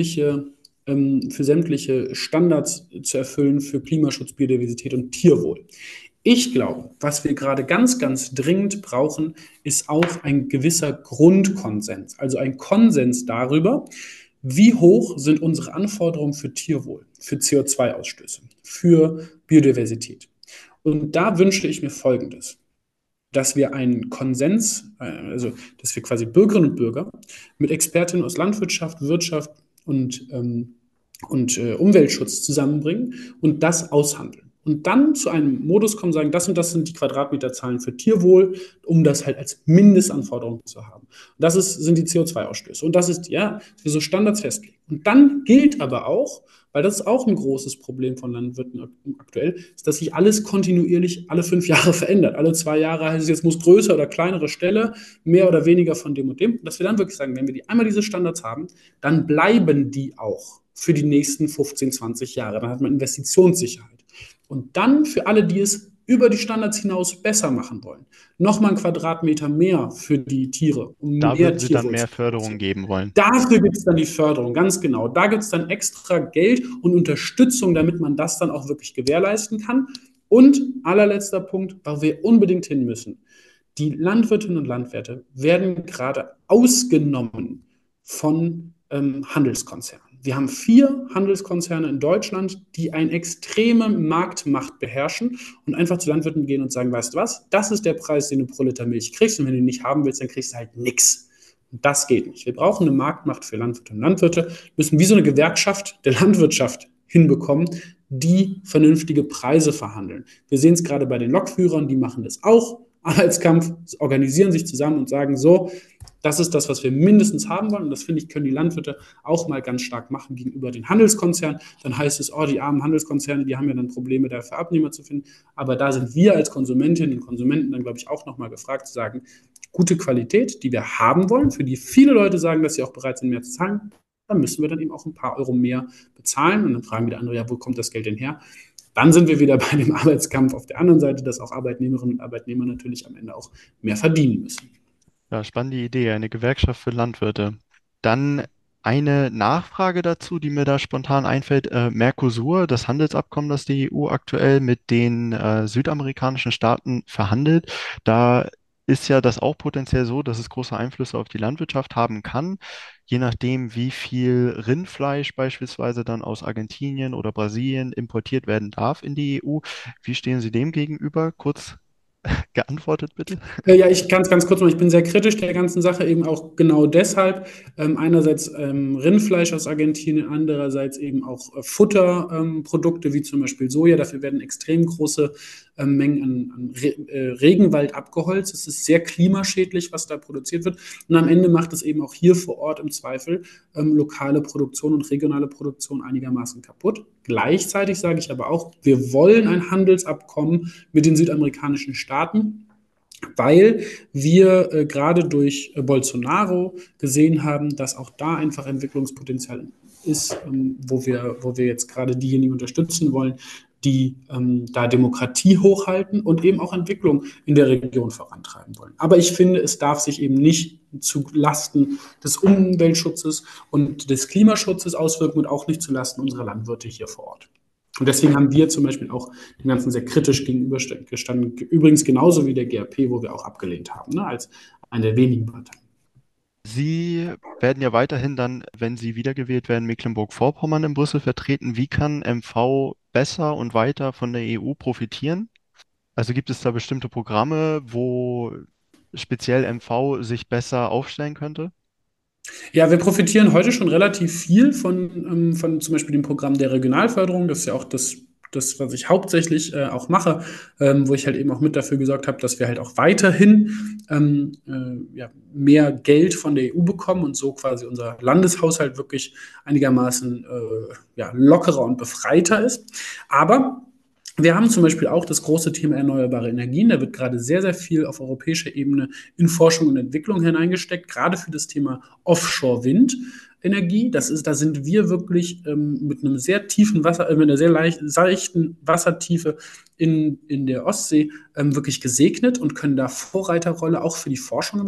sämtliche Standards zu erfüllen für Klimaschutz, Biodiversität und Tierwohl. Ich glaube, was wir gerade ganz, ganz dringend brauchen, ist auch ein gewisser Grundkonsens, also ein Konsens darüber, wie hoch sind unsere Anforderungen für Tierwohl, für CO2-Ausstöße, für Biodiversität. Und da wünsche ich mir Folgendes, dass wir einen Konsens, also dass wir quasi Bürgerinnen und Bürger mit Expertinnen aus Landwirtschaft, Wirtschaft und Umweltschutz zusammenbringen und das aushandeln. Und dann zu einem Modus kommen, sagen, das und das sind die Quadratmeterzahlen für Tierwohl, um das halt als Mindestanforderung zu haben. Und das sind die CO2-Ausstöße. Und das ist, ja, wir so Standards festlegen. Und dann gilt aber auch, weil das ist auch ein großes Problem von Landwirten aktuell, ist, dass sich alles kontinuierlich alle 5 Jahre verändert. Alle 2 Jahre heißt es, jetzt muss größer oder kleinere Stelle, mehr oder weniger von dem und dem. Und dass wir dann wirklich sagen, wenn wir einmal diese Standards haben, dann bleiben die auch für die nächsten 15, 20 Jahre. Dann hat man Investitionssicherheit. Und dann für alle, die es über die Standards hinaus besser machen wollen, nochmal 1 Quadratmeter mehr für die Tiere, um Da mehr würden Sie dann Tierwohl mehr zu Förderung produzieren. geben wollen. Dafür gibt es dann die Förderung, ganz genau. Da gibt es dann extra Geld und Unterstützung, damit man das dann auch wirklich gewährleisten kann. Und allerletzter Punkt, wo wir unbedingt hin müssen. Die Landwirtinnen und Landwirte werden gerade ausgenommen von Handelskonzernen. Wir haben 4 Handelskonzerne in Deutschland, die eine extreme Marktmacht beherrschen und einfach zu Landwirten gehen und sagen, weißt du was, das ist der Preis, den du pro Liter Milch kriegst und wenn du ihn nicht haben willst, dann kriegst du halt nichts. Und das geht nicht. Wir brauchen eine Marktmacht für Landwirte und Landwirte, müssen wie so eine Gewerkschaft der Landwirtschaft hinbekommen, die vernünftige Preise verhandeln. Wir sehen es gerade bei den Lokführern, die machen das auch. Arbeitskampf, organisieren sich zusammen und sagen so, das ist das, was wir mindestens haben wollen. Und das, finde ich, können die Landwirte auch mal ganz stark machen gegenüber den Handelskonzernen. Dann heißt es, oh, die armen Handelskonzerne, die haben ja dann Probleme, dafür Abnehmer zu finden. Aber da sind wir als Konsumentinnen und Konsumenten dann, glaube ich, auch nochmal gefragt zu sagen, gute Qualität, die wir haben wollen, für die viele Leute sagen, dass sie auch bereit sind, mehr zu zahlen, dann müssen wir dann eben auch ein paar Euro mehr bezahlen. Und dann fragen wieder andere, ja, wo kommt das Geld denn her? Dann sind wir wieder bei dem Arbeitskampf auf der anderen Seite, dass auch Arbeitnehmerinnen und Arbeitnehmer natürlich am Ende auch mehr verdienen müssen. Ja, spannende Idee, eine Gewerkschaft für Landwirte. Dann eine Nachfrage dazu, die mir da spontan einfällt. Mercosur, das Handelsabkommen, das die EU aktuell mit den südamerikanischen Staaten verhandelt. Da ist ja das auch potenziell so, dass es große Einflüsse auf die Landwirtschaft haben kann, je nachdem, wie viel Rindfleisch beispielsweise dann aus Argentinien oder Brasilien importiert werden darf in die EU. Wie stehen Sie dem gegenüber? Kurz geantwortet, bitte. Ja, ich kann es ganz kurz machen. Ich bin sehr kritisch der ganzen Sache, eben auch genau deshalb. Einerseits Rindfleisch aus Argentinien, andererseits eben auch Futterprodukte wie zum Beispiel Soja. Dafür werden extrem große Mengen an Regenwald abgeholzt. Es ist sehr klimaschädlich, was da produziert wird. Und am Ende macht es eben auch hier vor Ort im Zweifel lokale Produktion und regionale Produktion einigermaßen kaputt. Gleichzeitig sage ich aber auch, wir wollen ein Handelsabkommen mit den südamerikanischen Staaten, weil wir gerade durch Bolsonaro gesehen haben, dass auch da einfach Entwicklungspotenzial ist, wo wir jetzt gerade diejenigen unterstützen wollen, die da Demokratie hochhalten und eben auch Entwicklung in der Region vorantreiben wollen. Aber ich finde, es darf sich eben nicht zu Lasten des Umweltschutzes und des Klimaschutzes auswirken und auch nicht zu Lasten unserer Landwirte hier vor Ort. Und deswegen haben wir zum Beispiel auch dem Ganzen sehr kritisch gegenübergestanden. Übrigens genauso wie der GAP, wo wir auch abgelehnt haben, ne, als eine der wenigen Parteien. Sie werden ja weiterhin dann, wenn Sie wiedergewählt werden, Mecklenburg-Vorpommern in Brüssel vertreten. Wie kann MV besser und weiter von der EU profitieren? Also gibt es da bestimmte Programme, wo speziell MV sich besser aufstellen könnte? Ja, wir profitieren heute schon relativ viel von zum Beispiel dem Programm der Regionalförderung. Das ist ja auch das was ich hauptsächlich auch mache, wo ich halt eben auch mit dafür gesorgt habe, dass wir halt auch weiterhin ja, mehr Geld von der EU bekommen und so quasi unser Landeshaushalt wirklich einigermaßen ja, lockerer und befreiter ist. Aber wir haben zum Beispiel auch das große Thema erneuerbare Energien. Da wird gerade sehr, sehr viel auf europäischer Ebene in Forschung und Entwicklung hineingesteckt, gerade für das Thema Offshore-Wind. Energie. Da sind wir wirklich mit einem sehr tiefen Wasser, mit einer sehr seichten Wassertiefe in der Ostsee wirklich gesegnet und können da Vorreiterrolle auch für die Forschung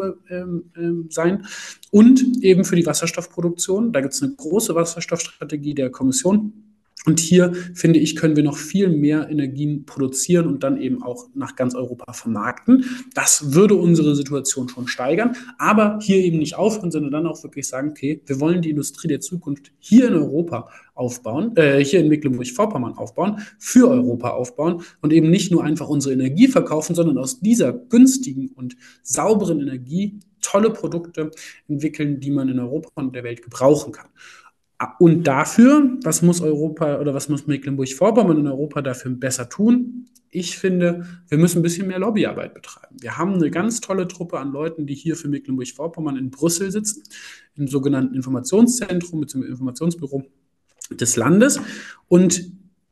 sein und eben für die Wasserstoffproduktion. Da gibt es eine große Wasserstoffstrategie der Kommission. Und hier, finde ich, können wir noch viel mehr Energien produzieren und dann eben auch nach ganz Europa vermarkten. Das würde unsere Situation schon steigern, aber hier eben nicht aufhören, sondern dann auch wirklich sagen, okay, wir wollen die Industrie der Zukunft hier in Europa aufbauen, hier in Mecklenburg-Vorpommern aufbauen, für Europa aufbauen und eben nicht nur einfach unsere Energie verkaufen, sondern aus dieser günstigen und sauberen Energie tolle Produkte entwickeln, die man in Europa und der Welt gebrauchen kann. Und dafür, was muss Europa oder was muss Mecklenburg-Vorpommern in Europa dafür besser tun? Ich finde, wir müssen ein bisschen mehr Lobbyarbeit betreiben. Wir haben eine ganz tolle Truppe an Leuten, die hier für Mecklenburg-Vorpommern in Brüssel sitzen, im sogenannten Informationszentrum bzw. Informationsbüro des Landes. Und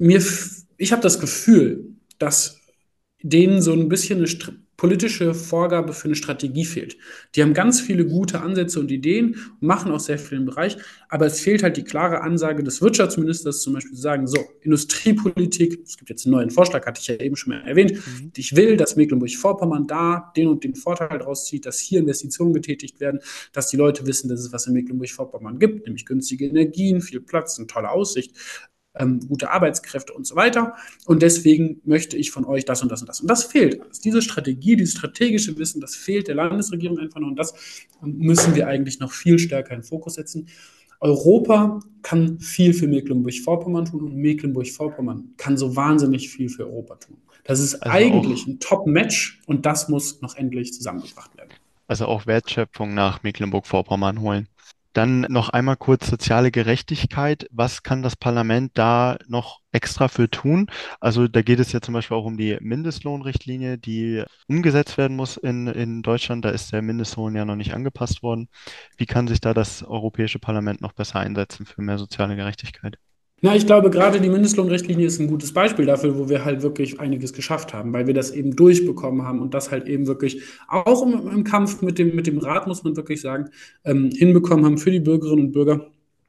ich habe das Gefühl, dass denen so ein bisschen eine politische Vorgabe für eine Strategie fehlt. Die haben ganz viele gute Ansätze und Ideen, machen auch sehr viel im Bereich, aber es fehlt halt die klare Ansage des Wirtschaftsministers, zum Beispiel zu sagen, so, Industriepolitik, es gibt jetzt einen neuen Vorschlag, hatte ich ja eben schon mal erwähnt, ich will, dass Mecklenburg-Vorpommern da den und den Vorteil draus zieht, dass hier Investitionen getätigt werden, dass die Leute wissen, dass es was in Mecklenburg-Vorpommern gibt, nämlich günstige Energien, viel Platz, eine tolle Aussicht, gute Arbeitskräfte und so weiter. Und deswegen möchte ich von euch das und das und das. Und das fehlt alles. Diese Strategie, dieses strategische Wissen, das fehlt der Landesregierung einfach noch. Und das müssen wir eigentlich noch viel stärker in den Fokus setzen. Europa kann viel für Mecklenburg-Vorpommern tun und Mecklenburg-Vorpommern kann so wahnsinnig viel für Europa tun. Das ist Also eigentlich auch, ein Top-Match und das muss noch endlich zusammengebracht werden. also auch Wertschöpfung nach Mecklenburg-Vorpommern holen. Dann noch einmal kurz soziale Gerechtigkeit. Was kann das Parlament da noch extra für tun? Also da geht es ja zum Beispiel auch um die Mindestlohnrichtlinie, die umgesetzt werden muss in Deutschland. Da ist der Mindestlohn ja noch nicht angepasst worden. Wie kann sich da das Europäische Parlament noch besser einsetzen für mehr soziale Gerechtigkeit? Na, ich glaube, gerade die Mindestlohnrichtlinie ist ein gutes Beispiel dafür, wo wir halt wirklich einiges geschafft haben, weil wir das eben durchbekommen haben und das halt eben wirklich auch im Kampf mit dem Rat, muss man wirklich sagen, hinbekommen haben für die Bürgerinnen und Bürger,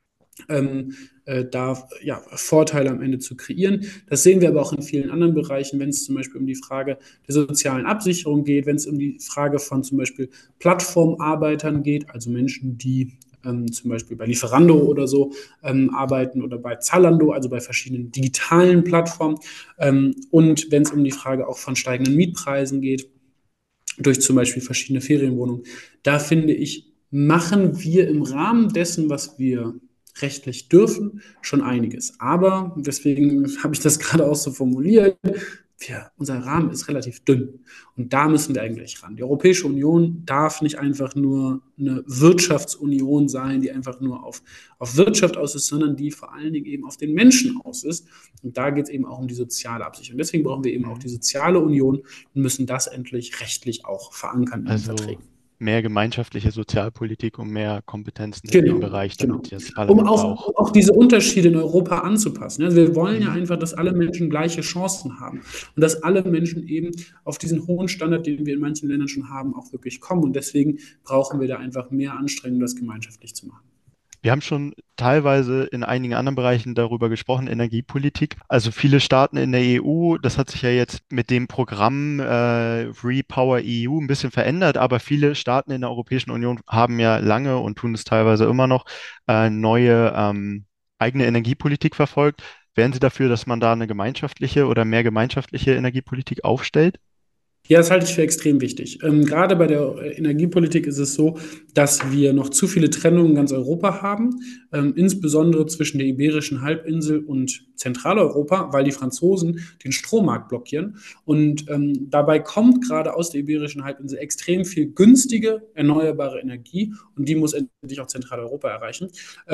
da ja, Vorteile am Ende zu kreieren. Das sehen wir aber auch in vielen anderen Bereichen, wenn es zum Beispiel um die Frage der sozialen Absicherung geht, wenn es um die Frage von zum Beispiel Plattformarbeitern geht, also Menschen, die zum Beispiel bei Lieferando oder so arbeiten oder bei Zalando, also bei verschiedenen digitalen Plattformen. Und wenn es um die Frage auch von steigenden Mietpreisen geht, durch zum Beispiel verschiedene Ferienwohnungen, da finde ich, machen wir im Rahmen dessen, was wir rechtlich dürfen, schon einiges. Aber deswegen habe ich das gerade auch so formuliert. Unser Rahmen ist relativ dünn und da müssen wir eigentlich ran. Die Europäische Union darf nicht einfach nur eine Wirtschaftsunion sein, die einfach nur auf Wirtschaft aus ist, sondern die vor allen Dingen eben auf den Menschen aus ist. Und da geht es eben auch um die soziale Absicherung. Deswegen brauchen wir eben auch die soziale Union und müssen das endlich rechtlich auch verankern in den Also Verträgen. mehr gemeinschaftliche Sozialpolitik und mehr Kompetenzen in dem Genau, Bereich, genau. damit das Um Parlament da auch. auch diese Unterschiede in Europa anzupassen. Also wir wollen ja Mhm. einfach, dass alle Menschen gleiche Chancen haben und dass alle Menschen eben auf diesen hohen Standard, den wir in manchen Ländern schon haben, auch wirklich kommen. Und deswegen brauchen wir da einfach mehr Anstrengung, das gemeinschaftlich zu machen. Wir haben schon teilweise in einigen anderen Bereichen darüber gesprochen, Energiepolitik. Also viele Staaten in der EU, das hat sich ja jetzt mit dem Programm Repower EU ein bisschen verändert, aber viele Staaten in der Europäischen Union haben ja lange und tun es teilweise immer noch neue eigene Energiepolitik verfolgt. Wären Sie dafür, dass man da eine gemeinschaftliche oder mehr gemeinschaftliche Energiepolitik aufstellt? Ja, das halte ich für extrem wichtig. Gerade bei der Energiepolitik ist es so, dass wir noch zu viele Trennungen in ganz Europa haben, insbesondere zwischen der Iberischen Halbinsel und Zentraleuropa, weil die Franzosen den Strommarkt blockieren. Und dabei kommt gerade aus der Iberischen Halbinsel extrem viel günstige erneuerbare Energie und die muss endlich auch Zentraleuropa erreichen.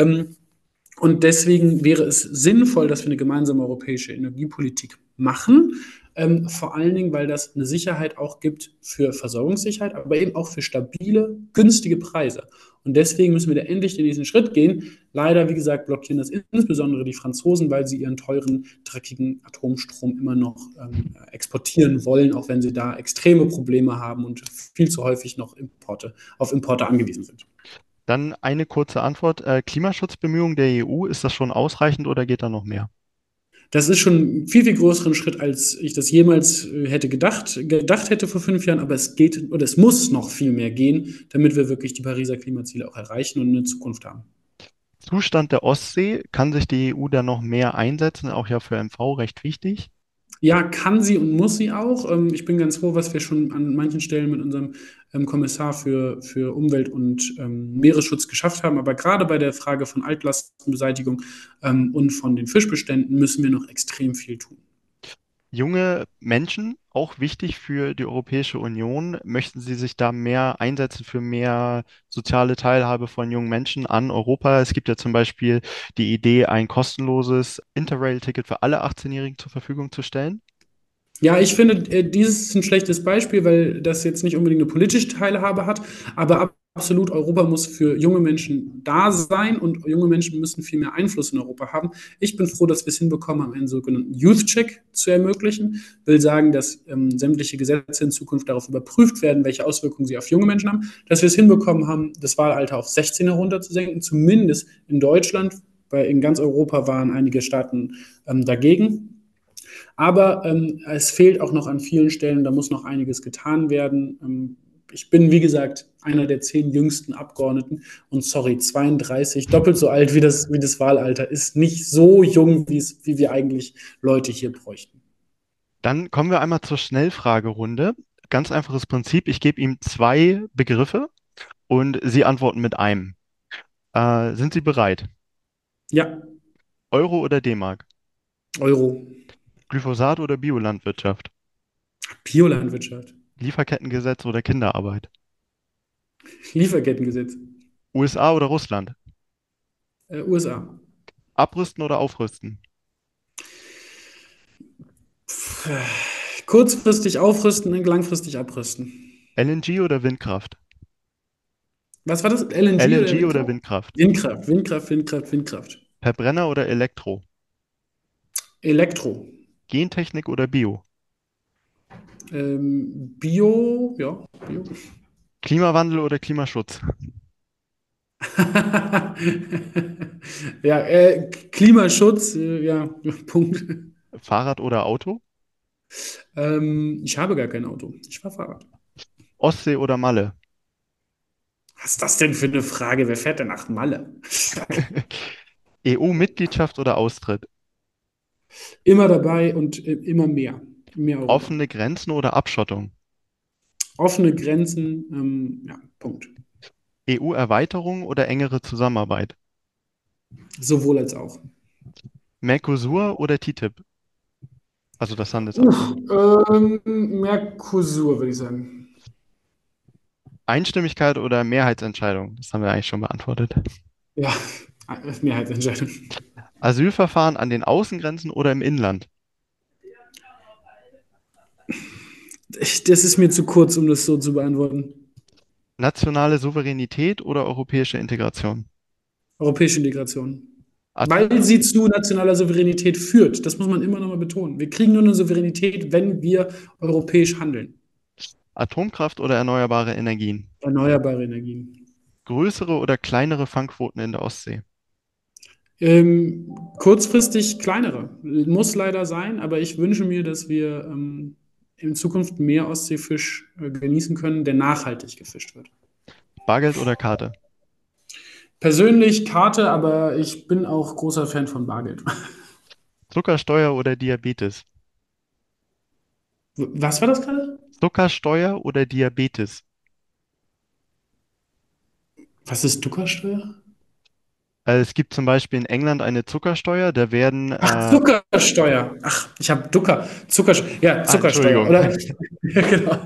Und deswegen wäre es sinnvoll, dass wir eine gemeinsame europäische Energiepolitik machen. Vor allen Dingen, weil das eine Sicherheit auch gibt für Versorgungssicherheit, aber eben auch für stabile, günstige Preise. Und deswegen müssen wir da endlich den nächsten Schritt gehen. Leider, wie gesagt, blockieren das insbesondere die Franzosen, weil sie ihren teuren, dreckigen Atomstrom immer noch exportieren wollen, auch wenn sie da extreme Probleme haben und viel zu häufig noch auf Importe angewiesen sind. Dann eine kurze Antwort. Klimaschutzbemühungen der EU, ist das schon ausreichend oder geht da noch mehr? Das ist schon ein viel, viel größeren Schritt, als ich das jemals hätte gedacht hätte vor 5 Jahren, aber es geht oder es muss noch viel mehr gehen, damit wir wirklich die Pariser Klimaziele auch erreichen und eine Zukunft haben. Zustand der Ostsee, kann sich die EU da noch mehr einsetzen, auch ja für MV recht wichtig. Ja, kann sie und muss sie auch. Ich bin ganz froh, was wir schon an manchen Stellen mit unserem Kommissar für Umwelt und Meeresschutz geschafft haben. Aber gerade bei der Frage von Altlastenbeseitigung und von den Fischbeständen müssen wir noch extrem viel tun. Junge Menschen, auch wichtig für die Europäische Union, möchten Sie sich da mehr einsetzen für mehr soziale Teilhabe von jungen Menschen an Europa? Es gibt ja zum Beispiel die Idee, ein kostenloses Interrail-Ticket für alle 18-Jährigen zur Verfügung zu stellen. Ja, ich finde, dieses ist ein schlechtes Beispiel, weil das jetzt nicht unbedingt eine politische Teilhabe hat, aber absolut, Europa muss für junge Menschen da sein und junge Menschen müssen viel mehr Einfluss in Europa haben. Ich bin froh, dass wir es hinbekommen haben, einen sogenannten Youth-Check zu ermöglichen. Will sagen, dass sämtliche Gesetze in Zukunft darauf überprüft werden, welche Auswirkungen sie auf junge Menschen haben. Dass wir es hinbekommen haben, das Wahlalter auf 16 herunterzusenken, zumindest in Deutschland, weil in ganz Europa waren einige Staaten dagegen. Aber es fehlt auch noch an vielen Stellen, da muss noch einiges getan werden. Ich bin, wie gesagt, einer der 10 jüngsten Abgeordneten und sorry, 32, doppelt so alt wie das Wahlalter, ist nicht so jung, wie wir eigentlich Leute hier bräuchten. Dann kommen wir einmal zur Schnellfragerunde. Ganz einfaches Prinzip. Ich gebe ihm zwei Begriffe und Sie antworten mit einem. Sind Sie bereit? Ja, Euro oder D-Mark? Euro, Glyphosat oder Biolandwirtschaft? Biolandwirtschaft, Lieferkettengesetz oder Kinderarbeit? Lieferkettengesetz, USA oder Russland? USA. Abrüsten oder aufrüsten? Kurzfristig aufrüsten, langfristig abrüsten. LNG oder Windkraft? Was war das? LNG oder LNG oder Windkraft? Windkraft? Windkraft, Windkraft, Windkraft, Windkraft. Verbrenner oder Elektro? Elektro. Gentechnik oder Bio? Bio, ja, Bio. Klimawandel oder Klimaschutz? Ja, Klimaschutz, ja, Punkt. Fahrrad oder Auto? Ich habe gar kein Auto. Ich fahre Fahrrad. Ostsee oder Malle? Was ist das denn für eine Frage? Wer fährt denn nach Malle? EU-Mitgliedschaft oder Austritt? Immer dabei und immer mehr. Mehr Europa. Offene Grenzen oder Abschottung? Offene Grenzen, ja, Punkt. EU-Erweiterung oder engere Zusammenarbeit? Sowohl als auch. Mercosur oder TTIP? Also das Handelsabkommen. Mercosur, würde ich sagen. Einstimmigkeit oder Mehrheitsentscheidung? Das haben wir eigentlich schon beantwortet. Ja, Mehrheitsentscheidung. Asylverfahren an den Außengrenzen oder im Inland? Das ist mir zu kurz, um das so zu beantworten. Nationale Souveränität oder europäische Integration? Europäische Integration. Weil Atomkraft, sie zu nationaler Souveränität führt. Das muss man immer noch mal betonen. Wir kriegen nur eine Souveränität, wenn wir europäisch handeln. Atomkraft oder erneuerbare Energien? Erneuerbare Energien. Größere oder kleinere Fangquoten in der Ostsee? Kurzfristig kleinere. Muss leider sein, aber ich wünsche mir, dass wir in Zukunft mehr Ostseefisch genießen können, der nachhaltig gefischt wird. Bargeld oder Karte? Persönlich Karte, aber ich bin auch großer Fan von Bargeld. Zuckersteuer oder Diabetes? Was war das gerade? Zuckersteuer oder Diabetes? Was ist Zuckersteuer? Es gibt zum Beispiel in England eine Zuckersteuer, da werden, Ach, Zuckersteuer. Ach, ich habe Zuckersteuer. Ja, Zuckersteuer. Entschuldigung. Oder? Ja, genau.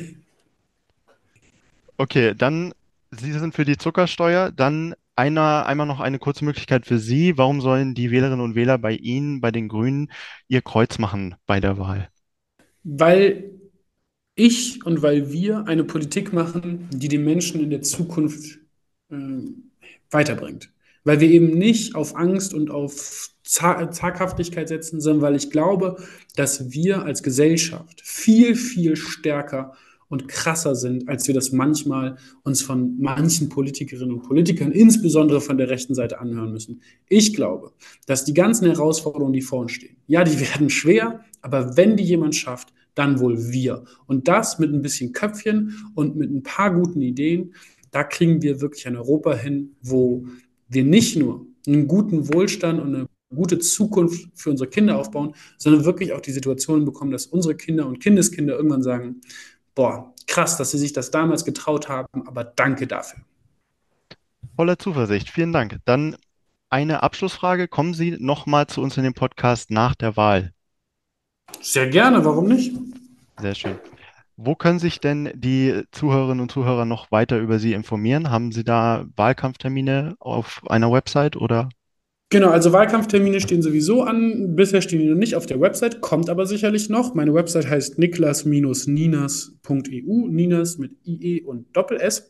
Okay, dann, Sie sind für die Zuckersteuer, dann einmal noch eine kurze Möglichkeit für Sie. Warum sollen die Wählerinnen und Wähler bei Ihnen, bei den Grünen, Ihr Kreuz machen bei der Wahl? Weil ich und weil wir eine Politik machen, die den Menschen in der Zukunft äh, weiterbringt. Weil wir eben nicht auf Angst und auf Zaghaftigkeit setzen, sondern weil ich glaube, dass wir als Gesellschaft viel, viel stärker und krasser sind, als wir das manchmal uns von manchen Politikerinnen und Politikern, insbesondere von der rechten Seite, anhören müssen. Ich glaube, dass die ganzen Herausforderungen, die vor uns stehen, ja, die werden schwer, aber wenn die jemand schafft, dann wohl wir. Und das mit ein bisschen Köpfchen und mit ein paar guten Ideen, da kriegen wir wirklich ein Europa hin, wo wir nicht nur einen guten Wohlstand und eine gute Zukunft für unsere Kinder aufbauen, sondern wirklich auch die Situation bekommen, dass unsere Kinder und Kindeskinder irgendwann sagen, boah, krass, dass sie sich das damals getraut haben, aber danke dafür. Voller Zuversicht. Vielen Dank. Dann eine Abschlussfrage. Kommen Sie nochmal zu uns in den Podcast nach der Wahl? Sehr gerne, warum nicht? Sehr schön. Wo können sich denn die Zuhörerinnen und Zuhörer noch weiter über Sie informieren? Haben Sie da Wahlkampftermine auf einer Website oder? Genau, also Wahlkampftermine stehen sowieso an. Bisher stehen die noch nicht auf der Website, kommt aber sicherlich noch. Meine Website heißt niklas-ninas.eu, Ninas mit IE und Doppel-S.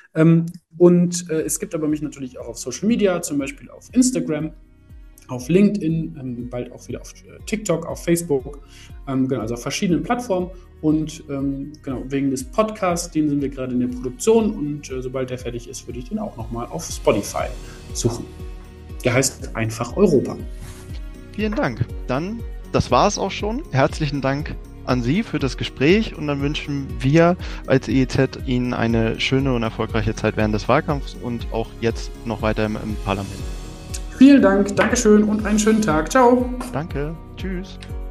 Es gibt aber mich natürlich auch auf Social Media, zum Beispiel auf Instagram, auf LinkedIn, bald auch wieder auf TikTok, auf Facebook, genau, also auf verschiedenen Plattformen. Und genau, wegen des Podcasts, den sind wir gerade in der Produktion und sobald der fertig ist, würde ich den auch nochmal auf Spotify suchen. Der heißt einfach Europa. Vielen Dank. Dann, das war es auch schon. Herzlichen Dank an Sie für das Gespräch und dann wünschen wir als EEZ Ihnen eine schöne und erfolgreiche Zeit während des Wahlkampfs und auch jetzt noch weiter im Parlament. Vielen Dank, Dankeschön und einen schönen Tag. Ciao. Danke. Tschüss.